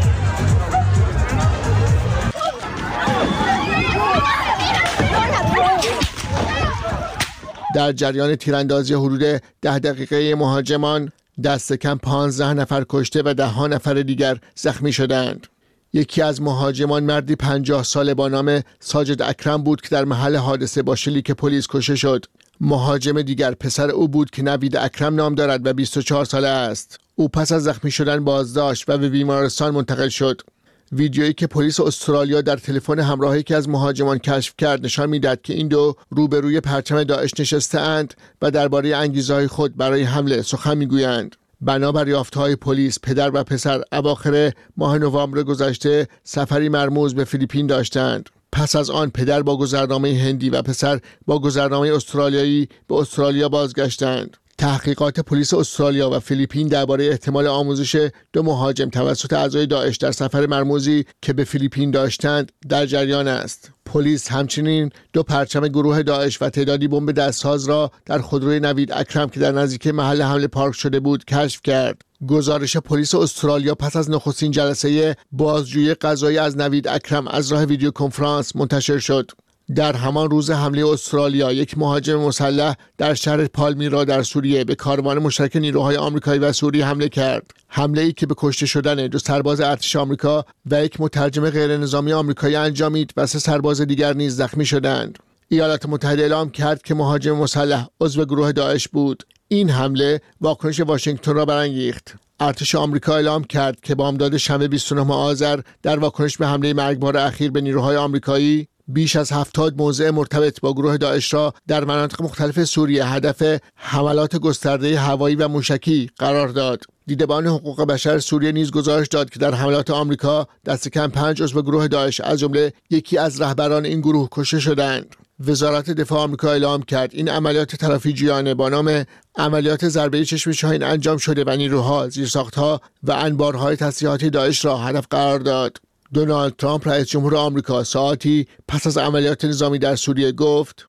در جریان تیراندازی حدود 10 دقیقه مهاجمان دست کم 15 نفر کشته و 10 نفر دیگر زخمی شدند. یکی از مهاجمان مردی 50 ساله با نام ساجد اکرم بود که در محل حادثه با شلیک پلیس کشته شد. مهاجم دیگر پسر او بود که نوید اکرم نام دارد و 24 ساله است. او پس از زخمی شدن بازداشت و به بیمارستان منتقل شد. ویدیویی که پلیس استرالیا در تلفن همراه یکی از مهاجمان کشف کرد نشان می‌دهد که این دو روبروی پرچم داعش نشسته‌اند و درباره انگیزه‌های خود برای حمله سخن می‌گویند. بنابر یافته‌های پلیس، پدر و پسر اواخر ماه نوامبر گذشته سفری مرموز به فیلیپین داشتند. پس از آن پدر با گذرنامه هندی و پسر با گذرنامه استرالیایی به استرالیا بازگشتند. تحقیقات پلیس استرالیا و فیلیپین درباره احتمال آموزش 2 مهاجم توسط اعضای داعش در سفر مرموزی که به فیلیپین داشتند در جریان است. پلیس همچنین 2 پرچم گروه داعش و تعدادی بمب دستساز را در خودروی نوید اکرم که در نزدیکی محل حمله پارک شده بود کشف کرد. گزارش پلیس استرالیا پس از نخستین جلسه بازجویی قضایی از نوید اکرم از راه ویدیو کنفرانس منتشر شد. در همان روز حمله استرالیا، یک مهاجم مسلح در شهر پالمیرا در سوریه به کاروان مشترک نیروهای آمریکایی و سوری حمله کرد. حمله‌ای که به کشته شدن 2 سرباز ارتش آمریکا و یک مترجم غیرنظامی آمریکایی انجامید و 3 سرباز دیگر نیز زخمی شدند. ایالات متحده اعلام کرد که مهاجم مسلح عضو گروه داعش بود. این حمله واکنش واشنگتن را برانگیخت. ارتش آمریکا اعلام کرد که بامداد شنبه 29 آذر در واکنش به حمله مرگبار اخیر به نیروهای آمریکایی بیش از 70 موضع مرتبط با گروه داعش را در مناطق مختلف سوریه هدف حملات گسترده هوایی و موشکی قرار داد. دیدبان حقوق بشر سوریه نیز گزارش داد که در حملات آمریکا دست کم 5 عضو گروه داعش از جمله یکی از رهبران این گروه کشته شدند. وزارت دفاع آمریکا اعلام کرد این عملیات ترافیجیانه با نام عملیات ضربه چشم شاهین انجام شده و نیروها، زیرساختها و انبارهای تسلیحاتی داعش را هدف قرار داد. دونالد ترامپ رئیس جمهور آمریکا ساعتی پس از عملیات نظامی در سوریه گفت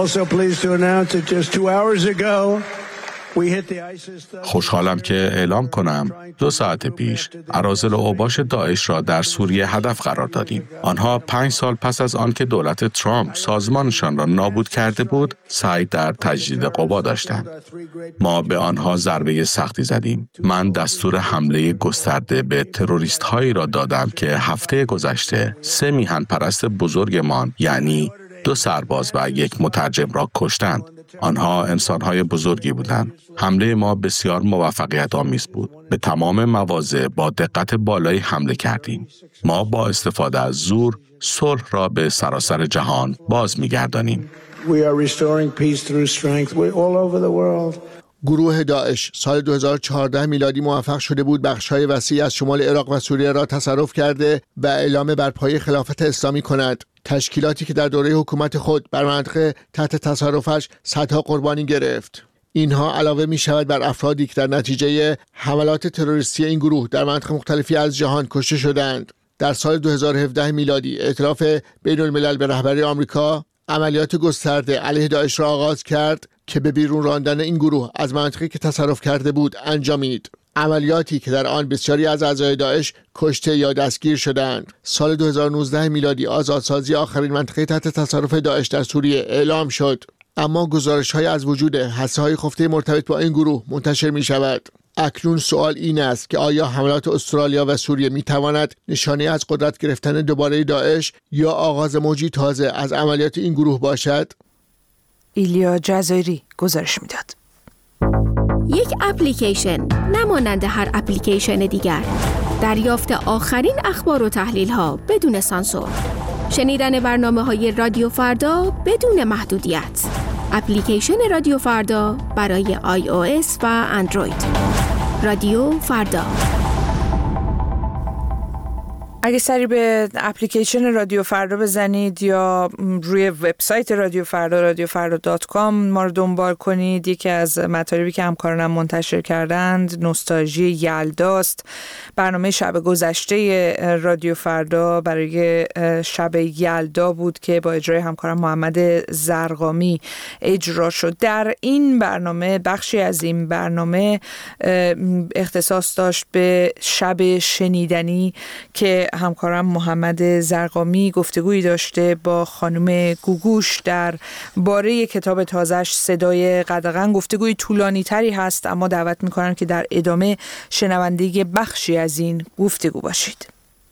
خوشحالم که اعلام کنم 2 ساعت پیش اراذل و اوباش داعش را در سوریه هدف قرار دادیم. آنها 5 سال پس از آنکه دولت ترامپ سازمانشان را نابود کرده بود، سعی در تجدید قوا داشتند. ما به آنها ضربه سختی زدیم. من دستور حمله گسترده به تروریست هایی را دادم که هفته گذشته 3 میهن پرست بزرگمان یعنی 2 سرباز و 1 مترجم را کشتند. آنها انسان‌های بزرگی بودند. حمله ما بسیار موفقیت آمیز بود. به تمام مواضع با دقت بالایی حمله کردیم. ما با استفاده از زور صلح را به سراسر جهان باز می‌گردانیم. گروه داعش سال 2014 میلادی موفق شده بود بخش‌های وسیعی از شمال عراق و سوریه را تصرف کرده و اعلام برپایی خلافت اسلامی کند. تشکیلاتی که در دوره حکومت خود بر مناطق تحت تصرفش صدها قربانی گرفت. اینها علاوه می شود بر افرادی که در نتیجه حملات تروریستی این گروه در مناطق مختلفی از جهان کشته شدند. در سال 2017 میلادی ائتلاف بین الملل به رهبری آمریکا عملیات گسترده علیه داعش را آغاز کرد که به بیرون راندن این گروه از مناطقی که تصرف کرده بود انجامید. عملیاتی که در آن بسیاری از اعضای داعش کشته یا دستگیر شدند. سال 2019 میلادی آزادسازی آخرین منطقه تحت تصرف داعش در سوریه اعلام شد. اما گزارش‌های از وجود هسته‌های خفته مرتبط با این گروه منتشر می‌شود. اکنون سوال این است که آیا حملات استرالیا و سوریه می‌تواند نشانه از قدرت گرفتن دوباره داعش یا آغاز موجی تازه از عملیات این گروه باشد؟ ایلیا جزایری گزارش می‌داد. یک اپلیکیشن نمانند هر اپلیکیشن دیگر. دریافت آخرین اخبار و تحلیل‌ها بدون سانسور. شنیدن برنامه‌های رادیو فردا بدون محدودیت. اپلیکیشن رادیو فردا برای iOS و اندروید. رادیو فردا. اگه سری به اپلیکیشن رادیو فردا بزنید یا روی وبسایت رادیو فردا radiofarda.com ما رو دنبال کنید، یکی از مطالبی که همکارانم منتشر کردند نوستالژی یلداست. برنامه شب گذشته رادیو فردا برای شب یلدا بود که با اجرای همکارم محمد زرقامی اجرا شد. در این برنامه بخشی از این برنامه اختصاص داشت به شب شنیدنی که همکارم محمد زرقامی گفتگویی داشته با خانم گوگوش در باره کتاب تازه‌اش صدای قدغن. گفتگوی طولانی تری هست اما دعوت میکنم که در ادامه شنونده بخشی از این گفتگو باشید.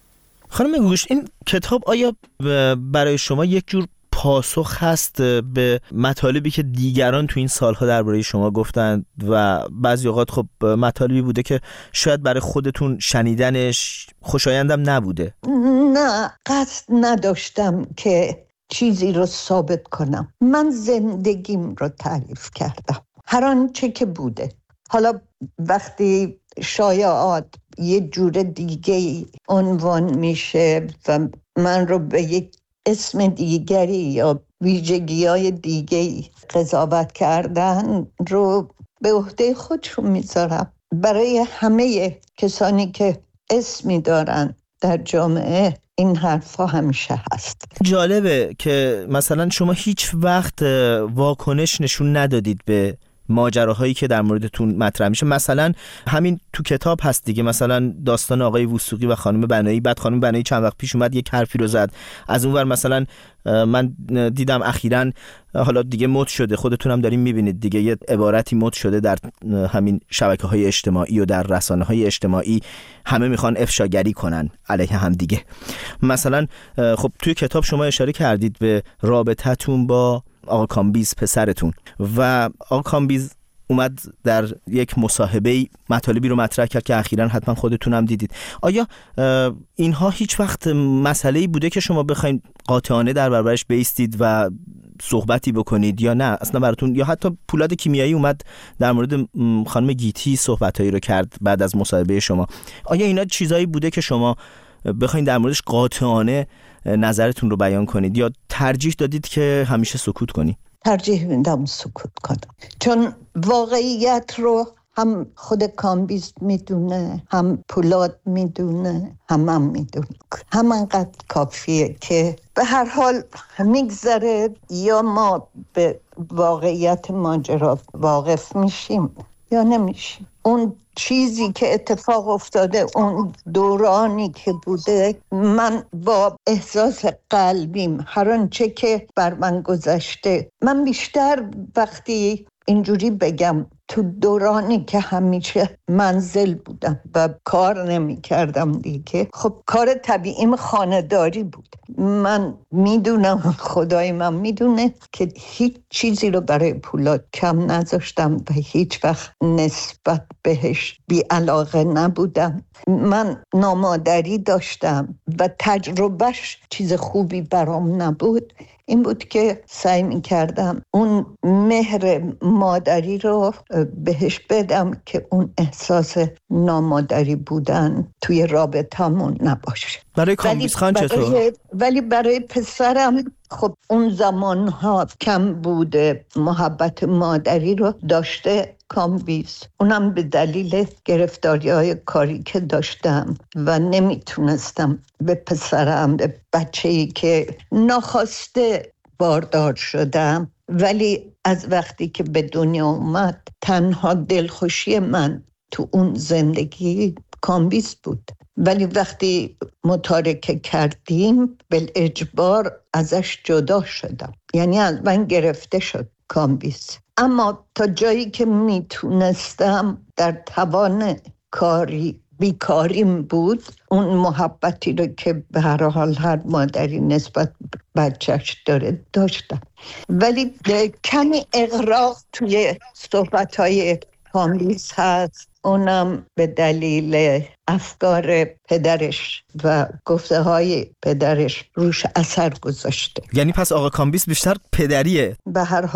خانم گوگوش، این کتاب آیا برای شما یک جور پاسخ هست به مطالبی که دیگران تو این سالها درباره شما گفتند و بعضی اوقات خب مطالبی بوده که شاید برای خودتون شنیدنش خوشایندم نبوده؟ نه، قصد نداشتم که چیزی رو ثابت کنم. من زندگیم رو تعریف کردم، هر آنچه که بوده. حالا وقتی شایعات یه جور دیگه عنوان میشه و من رو به یک اسم دیگری یا ویژگی‌های دیگری قضاوت کردن رو به عهده خودشون میذارم. برای همه کسانی که اسمی دارن در جامعه این حرفا همیشه هست. جالبه که مثلا شما هیچ وقت واکنش نشون ندادید به ماجراهایی که در موردتون مطرح میشه. مثلا همین تو کتاب هست دیگه، مثلا داستان آقای وثوقی و خانم بنایی. بعد خانم بنایی چند وقت پیش اومد یک حرفی رو زد، از اونور مثلا من دیدم اخیراً حالا دیگه مد شده، خودتونم دارین میبینید دیگه، یه عبارتی مد شده در همین شبکه‌های اجتماعی و در رسانه‌های اجتماعی، همه میخوان افشاگری کنن علیه هم دیگه. مثلا خب توی کتاب شما اشاره کردید به رابطتون با آقا کامبیز پسرتون و آقا کامبیز اومد در یک مصاحبه مطالبی رو مطرح کرد که اخیراً حتما خودتون هم دیدید. آیا اینها هیچ وقت مسئله‌ای بوده که شما بخواید قاطعانه در برابرش بایستید و صحبتی بکنید یا نه اصلا براتون؟ یا حتی پولاد کیمیایی اومد در مورد خانم گیتی صحبتایی رو کرد بعد از مصاحبه شما. آیا اینا چیزایی بوده که شما بخواید در موردش قاطعانه نظرتون رو بیان کنید یا ترجیح دادید که همیشه سکوت کنید؟ ترجیح میدم سکوت کنم، چون واقعیت رو هم خود کامبیز میدونه، هم پولاد میدونه، هم میدونه. همانقدر کافیه که به هر حال میگذره یا ما به واقعیت ماجرا واقف میشیم یا نمیشیم. اون چیزی که اتفاق افتاده، اون دورانی که بوده، من با احساس قلبیم هر آنچه که بر من گذشته، من بیشتر وقتی اینجوری بگم تو دورانی که همیشه منزل بودم و کار نمی کردم دیگه، خب کار طبیعیم خانه‌داری بود. من میدونم، خدای من میدونه که هیچ چیزی رو برای پولاد کم نذاشتم و هیچ وقت نسبت بهش بی علاقه نبودم. من نامادری داشتم و تجربهش چیز خوبی برام نبود. این بود که سعی می‌کردم اون مهر مادری رو بهش بدم که اون احساس نامادری بودن توی رابطمون نباشه. برای کامبیز خان چطور؟ ولی برای پسرم خب اون زمانها کم بوده محبت مادری رو داشته کامبیز، اونم به دلیل گرفتاری‌های کاری که داشتم و نمیتونستم به پسرم، به بچه‌ای که ناخواسته باردار شدم، ولی از وقتی که به دنیا اومد تنها دلخوشی من تو اون زندگی کامبیز بود. ولی وقتی متارکه کردیم بالاجبار ازش جدا شدم، یعنی از من گرفته شد کامبیز. اما تا جایی که میتونستم در توان کاری بیکاریم بود، اون محبتی رو که به هر حال هر مادری نسبت بچهش داره داشتم. ولی کمی اغراق توی صحبت‌های کامبیز هست، اونم به دلیل افکار پدرش و گفته های پدرش روش اثر گذاشته. یعنی پس آقا کامبیز بیشتر پدریه؟ به هر حال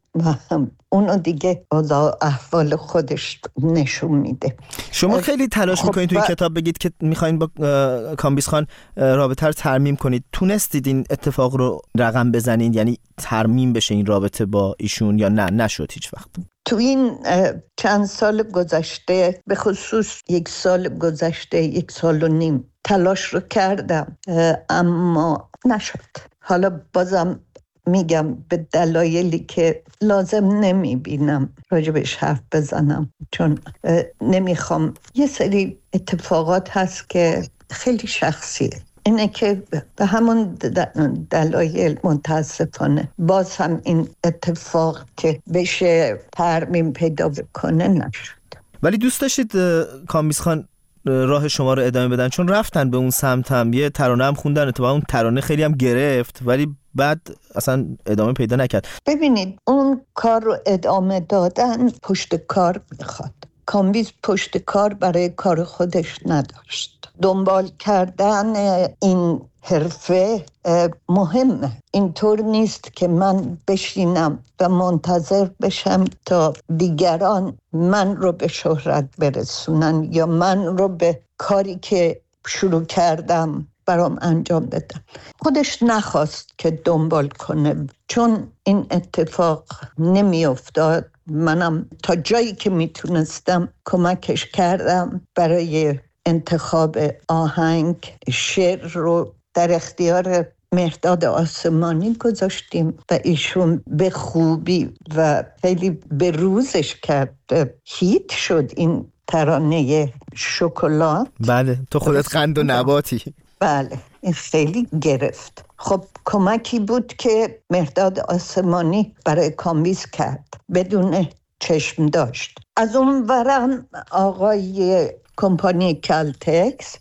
و اونو دیگه اوضاع احوال خودش نشون میده. شما خیلی تلاش میکنید توی کتاب بگید که میخواین با کامبیز خان رابطه رو ترمیم کنید. تونستید این اتفاق رو رقم بزنید، یعنی ترمیم بشه این رابطه با ایشون، یا نه نشد هیچ وقت؟ تو این چند سال گذشته، به خصوص 1 سال گذشته، 1 سال و نیم تلاش رو کردم اما نشد. حالا بازم میگم به دلایلی که لازم نمیبینم راجبش حرف بزنم، چون نمیخوام. یه سری اتفاقات هست که خیلی شخصیه، اینه که به همون دلایل متاسفانه باز هم این اتفاق که بشه ترمیم پیدا بکنه نشد. ولی دوست داشتید کامبیز خان راه شما رو ادامه بدن؟ چون رفتن به اون سمت، هم یه ترانه هم خوندن، اتفاقا اون ترانه خیلی هم گرفت ولی بعد اصلا ادامه پیدا نکرد. ببینید اون کار رو ادامه دادن پشت کار میخواد. کامبیز پشت کار برای کار خودش نداشت. دنبال کردن این حرفه مهمه. اینطور نیست که من بشینم و منتظر بشم تا دیگران من رو به شهرت برسونن یا من رو به کاری که شروع کردم برام انجام بدن. خودش نخواست که دنبال کنه، چون این اتفاق نمی افتاد. منم تا جایی که میتونستم کمکش کردم. برای انتخاب آهنگ شعر رو در اختیار مهرداد آسمانی گذاشتیم و ایشون به خوبی و خیلی به روزش کرد. هیت شد این ترانه شکلات. بله، تو خودت قند و نباتی. بله، این خیلی گرفت. خب کمکی بود که مهرداد آسمانی برای کامبیز کرد، بدون چشم داشت. از اون ورم آقای کمپانی کلتکس،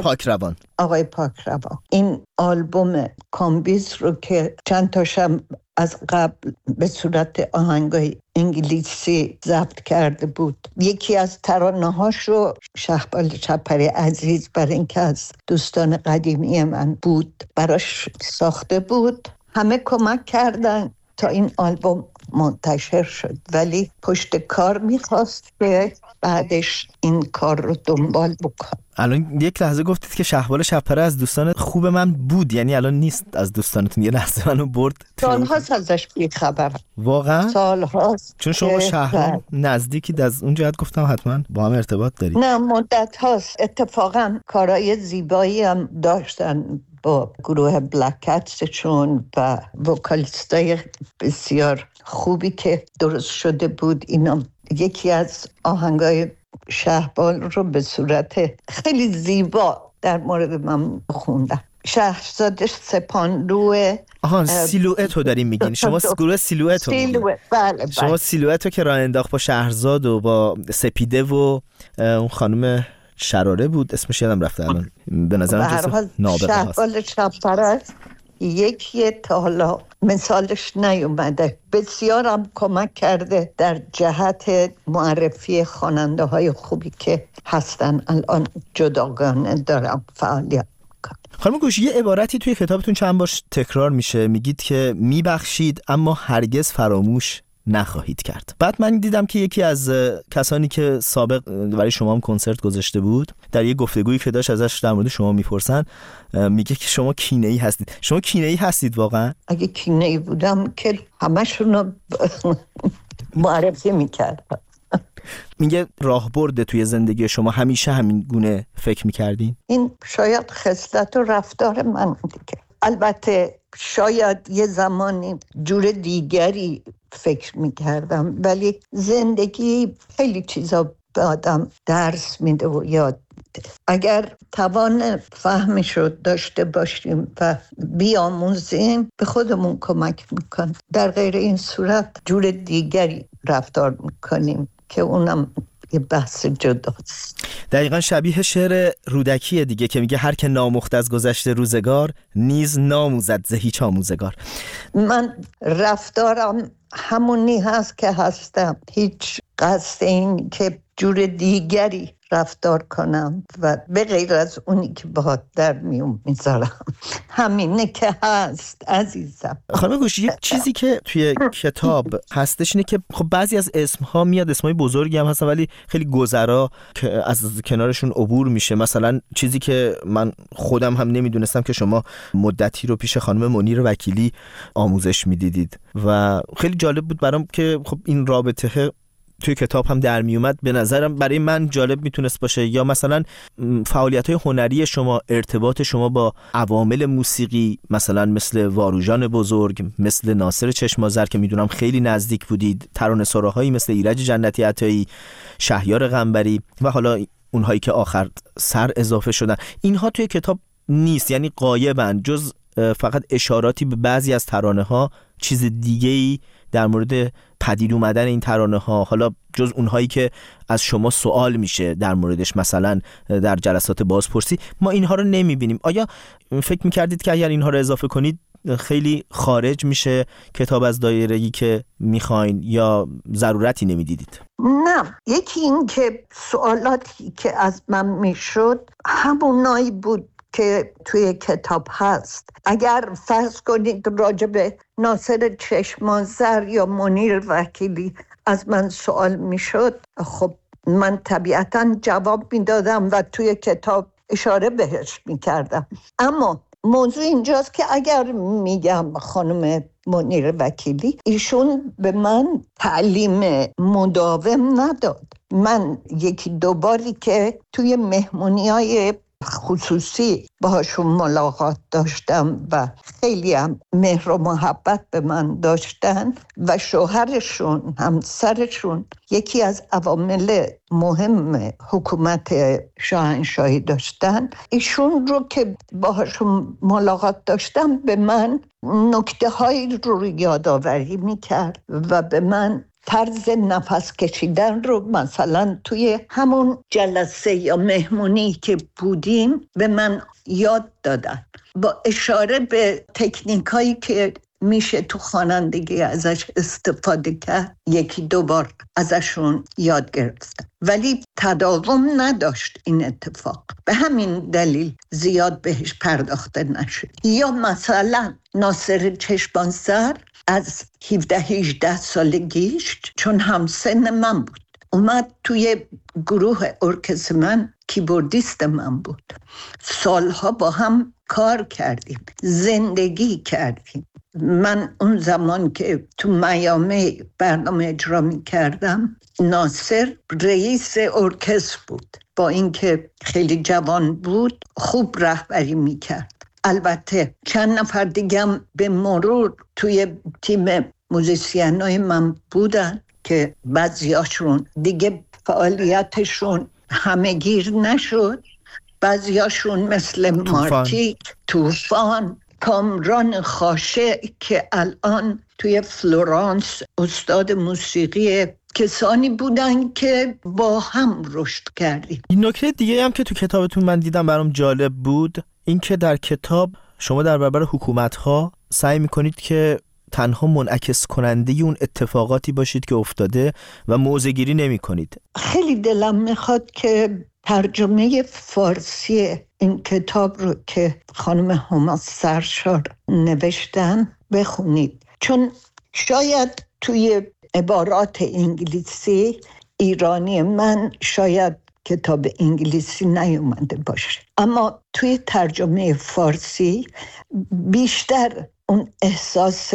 آقای پاکروان این آلبوم کامبیز رو که چند تاشم از قبل به صورت آهنگای انگلیسی ضبط کرده بود، یکی از ترانه‌هاش رو شهبال چپری عزیز، برای اینکه از دوستان قدیمی من بود، براش ساخته بود. همه کمک کردن تا این آلبوم منتشر شد، ولی پشت کار میخواست که بعدش این کار رو دنبال بکن. الان یک لحظه گفتید که شهبال شپره از دوستان خوب من بود، یعنی الان نیست از دوستانتون؟ یه لحظه منو برد. سالهاست ازش بیخبرم. واقعا؟ سالهاست. چون شما شهر نزدیکید، از اون جهت گفتم حتما با هم ارتباط دارید. نه، مدت هاست. اتفاقا کارهای زیبایی هم داشتن با گروه بلک کتسشون و وکالیستای بسیار خوبی که درست شده بود. اینا یکی از آهنگای شهبال رو به صورت خیلی زیبا در مورد من خوندم. شهرزاد سپانلو. سیلوئت رو داریم میگین شما؟ گروه سیلوئت رو میگین؟ بله. شما سیلوئت رو که راه انداخت با شهرزاد و با سپیده و اون خانم شراره بود، اسمش یادم رفته الان، به نظرم جسم نابغه هست. شهبال شپره یکی تا حالا مثالش نیومده. بسیارم کمک کرده در جهت معرفی خواننده های خوبی که هستن. الان جداگانه دارم فعالیت. خانم گوش، یه عبارتی توی کتابتون چند بار تکرار میشه، میگید که میبخشید اما هرگز فراموش نخواهید کرد. بعد من دیدم که یکی از کسانی که سابق برای شما هم کنسرت گذاشته بود، در یه گفتگویی که داشت ازش در مورد شما میپرسن، میگه که شما کینه‌ای هستید. شما کینه‌ای هستید واقعا؟ اگه کینه‌ای بودم که همشون معرفی میکردم. میگه راهبرد توی زندگی شما همیشه همین گونه فکر میکردین؟ این شاید خصلت و رفتار من دیگه. البته شاید یه زمانی جور دیگری فکر میکردم، ولی زندگی خیلی چیزا به آدم درس میده و یاد میده. اگر توان فهمش رو داشته باشیم و بیاموزیم، به خودمون کمک میکنه. در غیر این صورت جور دیگری رفتار میکنیم که اونم یه بحث جداست. دقیقا شبیه شعر رودکیه دیگه که میگه هر که نامخت از گذشته روزگار، نیز ناموزد ز هیچ آموزگار. من رفتارم همونی هست که هستم. هیچ قصد این که جور دیگری رفتار کنم و به غیر از اونی که باهات در میون میذارم. همینه که هست عزیزم. خانم گوشی، یک چیزی که توی کتاب هستش اینه که خب بعضی از اسمها میاد، اسمای بزرگی هم هستن ولی خیلی گذرا که از کنارشون عبور میشه. مثلا چیزی که من خودم هم نمیدونستم که شما مدتی رو پیش خانم منیر وکیلی آموزش میدیدید و خیلی جالب بود برام که خب این رابطه توی کتاب هم در می اومد. به نظرم برای من جالب میتونست باشه. یا مثلا فعالیت‌های هنری شما، ارتباط شما با عوامل موسیقی، مثلا مثل واروژان بزرگ، مثل ناصر چشم‌آذر که میدونم خیلی نزدیک بودید، ترانه‌سراهایی مثل ایرج جنتی عطایی، شهریار قنبری و حالا اونهایی که آخر سر اضافه شدن، اینها توی کتاب نیست، یعنی غایبن، جز فقط اشاراتی به بعضی از ترانه‌ها، چیز دیگه‌ای در مورد پدید اومدن این ترانه ها، حالا جز اونهایی که از شما سوال میشه در موردش، مثلا در جلسات بازپرسی، ما اینها رو نمیبینیم. آیا فکر میکردید که اگر اینها رو اضافه کنید خیلی خارج میشه کتاب از دایره‌ای که میخواین، یا ضرورتی نمیدیدید؟ نه، یکی این که سوالاتی که از من میشد همونایی بود که توی کتاب هست. اگر فرض کنید راجع به ناصر چشم‌آذر یا منیر وکیلی از من سوال میشد، خب من طبیعتاً جواب میدادم و توی کتاب اشاره بهش میکردم. اما موضوع اینجاست که اگر میگم خانم منیر وکیلی، ایشون به من تعلیم مداوم نداد. من یکی دو باری که توی مهمونی‌های خصوصی باهاشون ملاقات داشتم و خیلی هم مهر و محبت به من داشتن و شوهرشون، همسرشون یکی از عوامل مهم حکومت شاهنشاهی داشتن، ایشون رو که باهاشون ملاقات داشتم به من نکته هایی رو یادآوری میکرد و به من طرز نفس کشیدن رو مثلا توی همون جلسه یا مهمونی که بودیم به من یاد دادن، با اشاره به تکنیکایی که میشه تو خوانندگی ازش استفاده کرد. یکی دو بار ازشون یاد گرفتم ولی تداوم نداشت این اتفاق، به همین دلیل زیاد بهش پرداخته نشد. یا مثلا ناصر چشم‌آذر از 17-18 سالگیش، چون همسن من بود، اومد توی گروه ارکستر من، کیبوردیست من بود. سالها با هم کار کردیم، زندگی کردیم. من اون زمان که تو میامی برنامه اجرا می کردم، ناصر رئیس ارکستر بود. با اینکه خیلی جوان بود خوب رهبری می کرد. البته چند نفر دیگه هم به مرور توی تیم موزیسینای من بودن که بعضیاشون دیگه فعالیتشون همه‌گیر نشد. بعضیاشون مثل مارتیک، طوفان، کامران خاشه که الان توی فلورانس استاد موسیقی، کسانی بودن که با هم رشد کردیم. این نکته دیگه هم که تو کتابتون من دیدم برام جالب بود، این که در کتاب شما در برابر حکومت‌ها سعی می‌کنید که تنها منعکس کننده اون اتفاقاتی باشید که افتاده و موضع‌گیری نمی‌کنید. خیلی دلم میخواد که ترجمه فارسی این کتاب رو که خانم هما سرشار نوشتن بخونید، چون شاید توی عبارات انگلیسی ایرانی من شاید کتاب انگلیسی نیومده باشه، اما توی ترجمه فارسی بیشتر اون احساس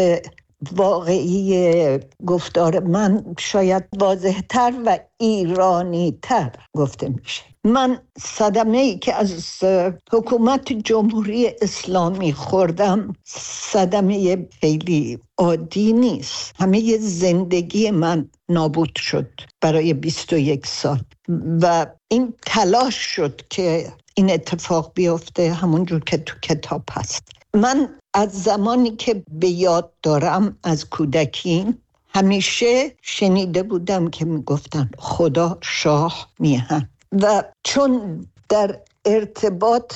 واقعی گفتار من شاید واضح‌تر و ایرانی‌تر گفته میشه. من صدمه‌ای که از حکومت جمهوری اسلامی خوردم صدمه خیلی عادی نیست. همه زندگی من نابود شد برای 21 سال و این تلاش شد که این اتفاق بیفته همونجور که تو کتاب هست. من از زمانی که به یاد دارم از کودکی همیشه شنیده بودم که میگفتن خدا شاه میهن، و چون در ارتباط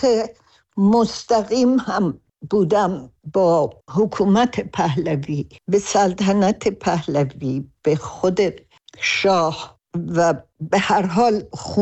مستقیم هم بودم با حکومت پهلوی، به سلطنت پهلوی، به خود شاه و به هر حال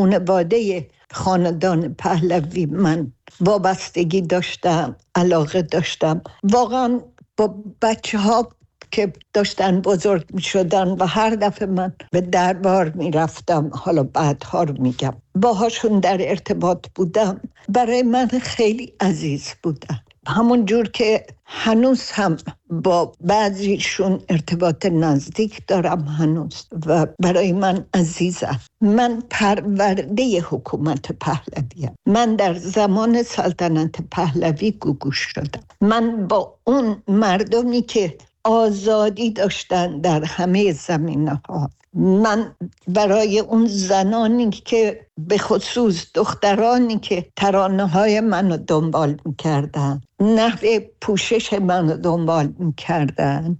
خاندان پهلوی من وابستگی داشتم، علاقه داشتم. واقعا با بچه ها که داشتن بزرگ می شدن و هر دفعه من به دربار می رفتم، حالا بعدها رو میگم، باهاشون در ارتباط بودم، برای من خیلی عزیز بودن. همون جور که هنوز هم با بعضیشون ارتباط نزدیک دارم هنوز و برای من عزیزم. من پرورده حکومت پهلویم. من در زمان سلطنت پهلوی گوگوش شدم. من با اون مردمی که آزادی داشتن در همه زمینه‌ها، من برای اون زنانی که به خصوص دخترانی که ترانه‌های منو دنبال می‌کردن، نحوه پوشش منو دنبال می‌کردن،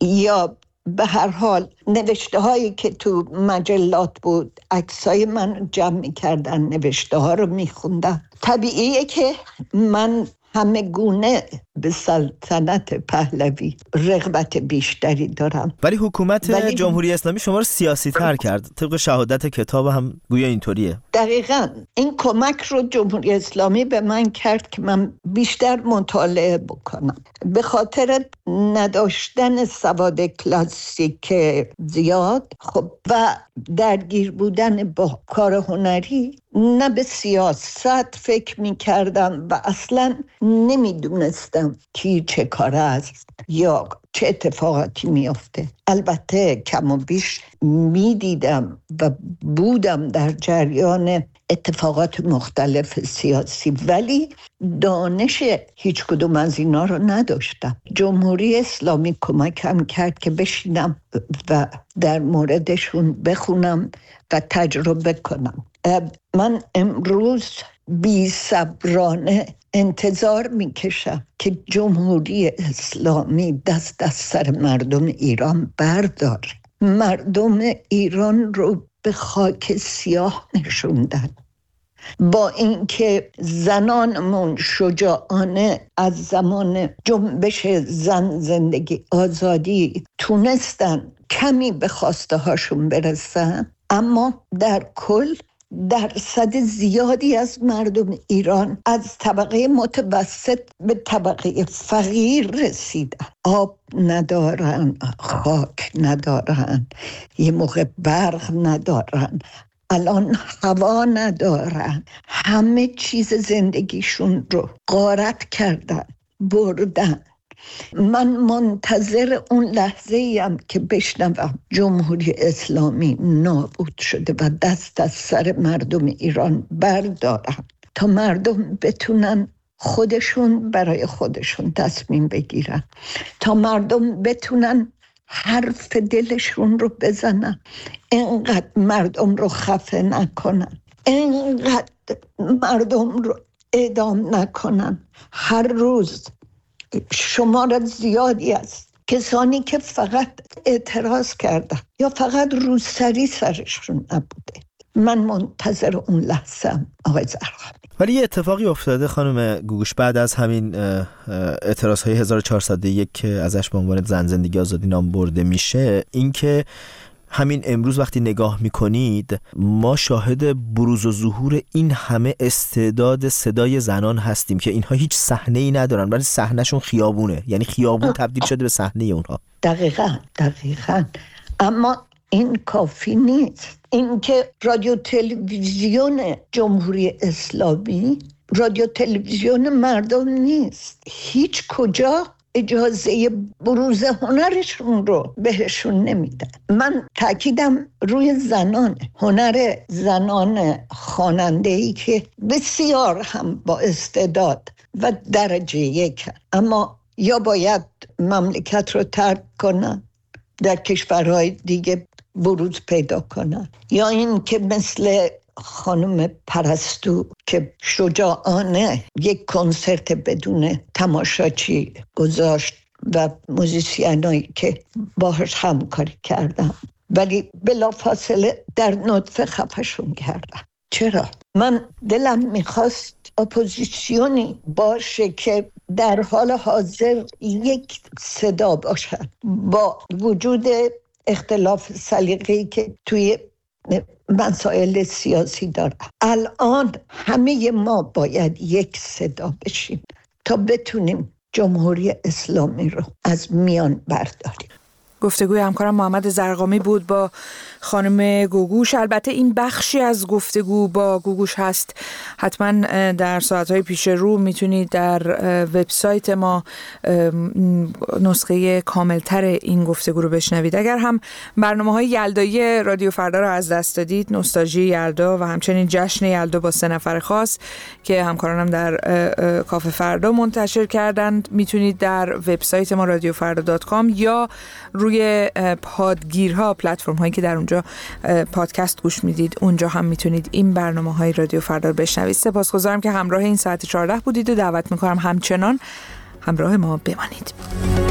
یا به هر حال نوشته‌هایی که تو مجلات بود، عکسای منو جمع می‌کردن، نوشته‌ها رو می‌خوندن. طبیعیه که من همه گونه به سلطنت پهلوی رغبت بیشتری دارم. ولی حکومت جمهوری اسلامی شما رو سیاسی تر کرد. طبق شهادت کتاب هم گویا اینطوریه. دقیقاً این کمک رو جمهوری اسلامی به من کرد که من بیشتر مطالعه بکنم. به خاطر نداشتن سواد کلاسیک زیاد، خب، و درگیر بودن با کار هنری، نه به سیاست فکر می کردم و اصلا نمی دونستم کی چه کار است یا چه اتفاقاتی می افته. البته کم و بیش می دیدم و بودم در جریان اتفاقات مختلف سیاسی، ولی دانش هیچ کدوم از اینا رو نداشتم. جمهوری اسلامی کمکم کرد که بشینم و در موردشون بخونم و تجربه کنم. من امروز بی‌صبرانه انتظار میکشم که جمهوری اسلامی دست از سر مردم ایران برداره. مردم ایران رو به خاک سیاه نشوندن. با اینکه زنانمون شجاعانه از زمان جنبش زن زندگی آزادی تونستن کمی به خواسته هاشون برسن، اما در کل درصد زیادی از مردم ایران از طبقه متوسط به طبقه فقیر رسیدن. آب ندارن، خاک ندارن، یه موقع برق ندارن، الان هوا ندارن. همه چیز زندگیشون رو غارت کردن، بردن. من منتظر اون لحظه ایم که بشنوم جمهوری اسلامی نابود شده و دست از سر مردم ایران بردارم تا مردم بتونن خودشون برای خودشون تصمیم بگیرن، تا مردم بتونن حرف دلشون رو بزنن، اینقدر مردم رو خفه نکنن، اینقدر مردم رو اعدام نکنن. هر روز شمار زیادی است کسانی که فقط اعتراض کردن یا فقط روسری سرشون نبوده. من منتظر اون لحظه‌ام آقای زرخانی. ولی یه اتفاقی افتاده خانم گوگوش بعد از همین اعتراض‌های 1401 که ازش به عنوان زن زندگی آزادی نام برده میشه، این که همین امروز وقتی نگاه میکنید ما شاهد بروز و ظهور این همه استعداد صدای زنان هستیم که اینها هیچ صحنه‌ای ندارن ولی صحنه‌شون خیابونه، یعنی خیابون تبدیل شده به صحنه اونها. دقیقاً. اما این کافی نیست. این که رادیو تلویزیون جمهوری اسلامی رادیو تلویزیون مردم نیست. هیچ کجا اجازه بروز هنرشون رو بهشون نمیدن. من تاکیدم روی زنان، هنر زنان خواننده‌ای که بسیار هم با استعداد و درجه یک، اما یا باید مملکت رو ترک کنن، در کشورهای دیگه بروز پیدا کنن، یا این که مثل خانم پرستو که شجاعانه یک کنسرت بدون تماشاچی گذاشت و موزیسینایی که باهاش همکاری کردن ولی بلافاصله در نطفه خفشون کردن. چرا؟ من دلم میخواست اپوزیسیونی باشه که در حال حاضر یک صدا باشد با وجود اختلاف سلیقه‌ای که توی مسائل سیاسی داره. الان همه ما باید یک صدا بشیم تا بتونیم جمهوری اسلامی رو از میان برداریم. گفتگوی همکارم محمد زرقامی بود با خانم گوگوش. البته این بخشی از گفتگو با گوگوش هست. حتما در ساعتهای پیش رو میتونید در وبسایت ما نسخه کاملتر این گفتگو رو بشنوید. اگر هم برنامه‌های یلدایی رادیو فردا رو از دست دادید، نوستالژی یلدا و همچنین جشن یلدا با 3 نفر خاص که همکارانم در کافه فردا منتشر کردند، میتونید در وبسایت ما radioffarda.com یا روی پادگیرها، پلتفرم هایی که در اونجا پادکست گوش میدید، اونجا هم میتونید این برنامه‌های رادیو فردا رو بشنوید. سپاسگزارم که همراه این ساعت 14 بودید و دعوت میکنم همچنان همراه ما بمانید.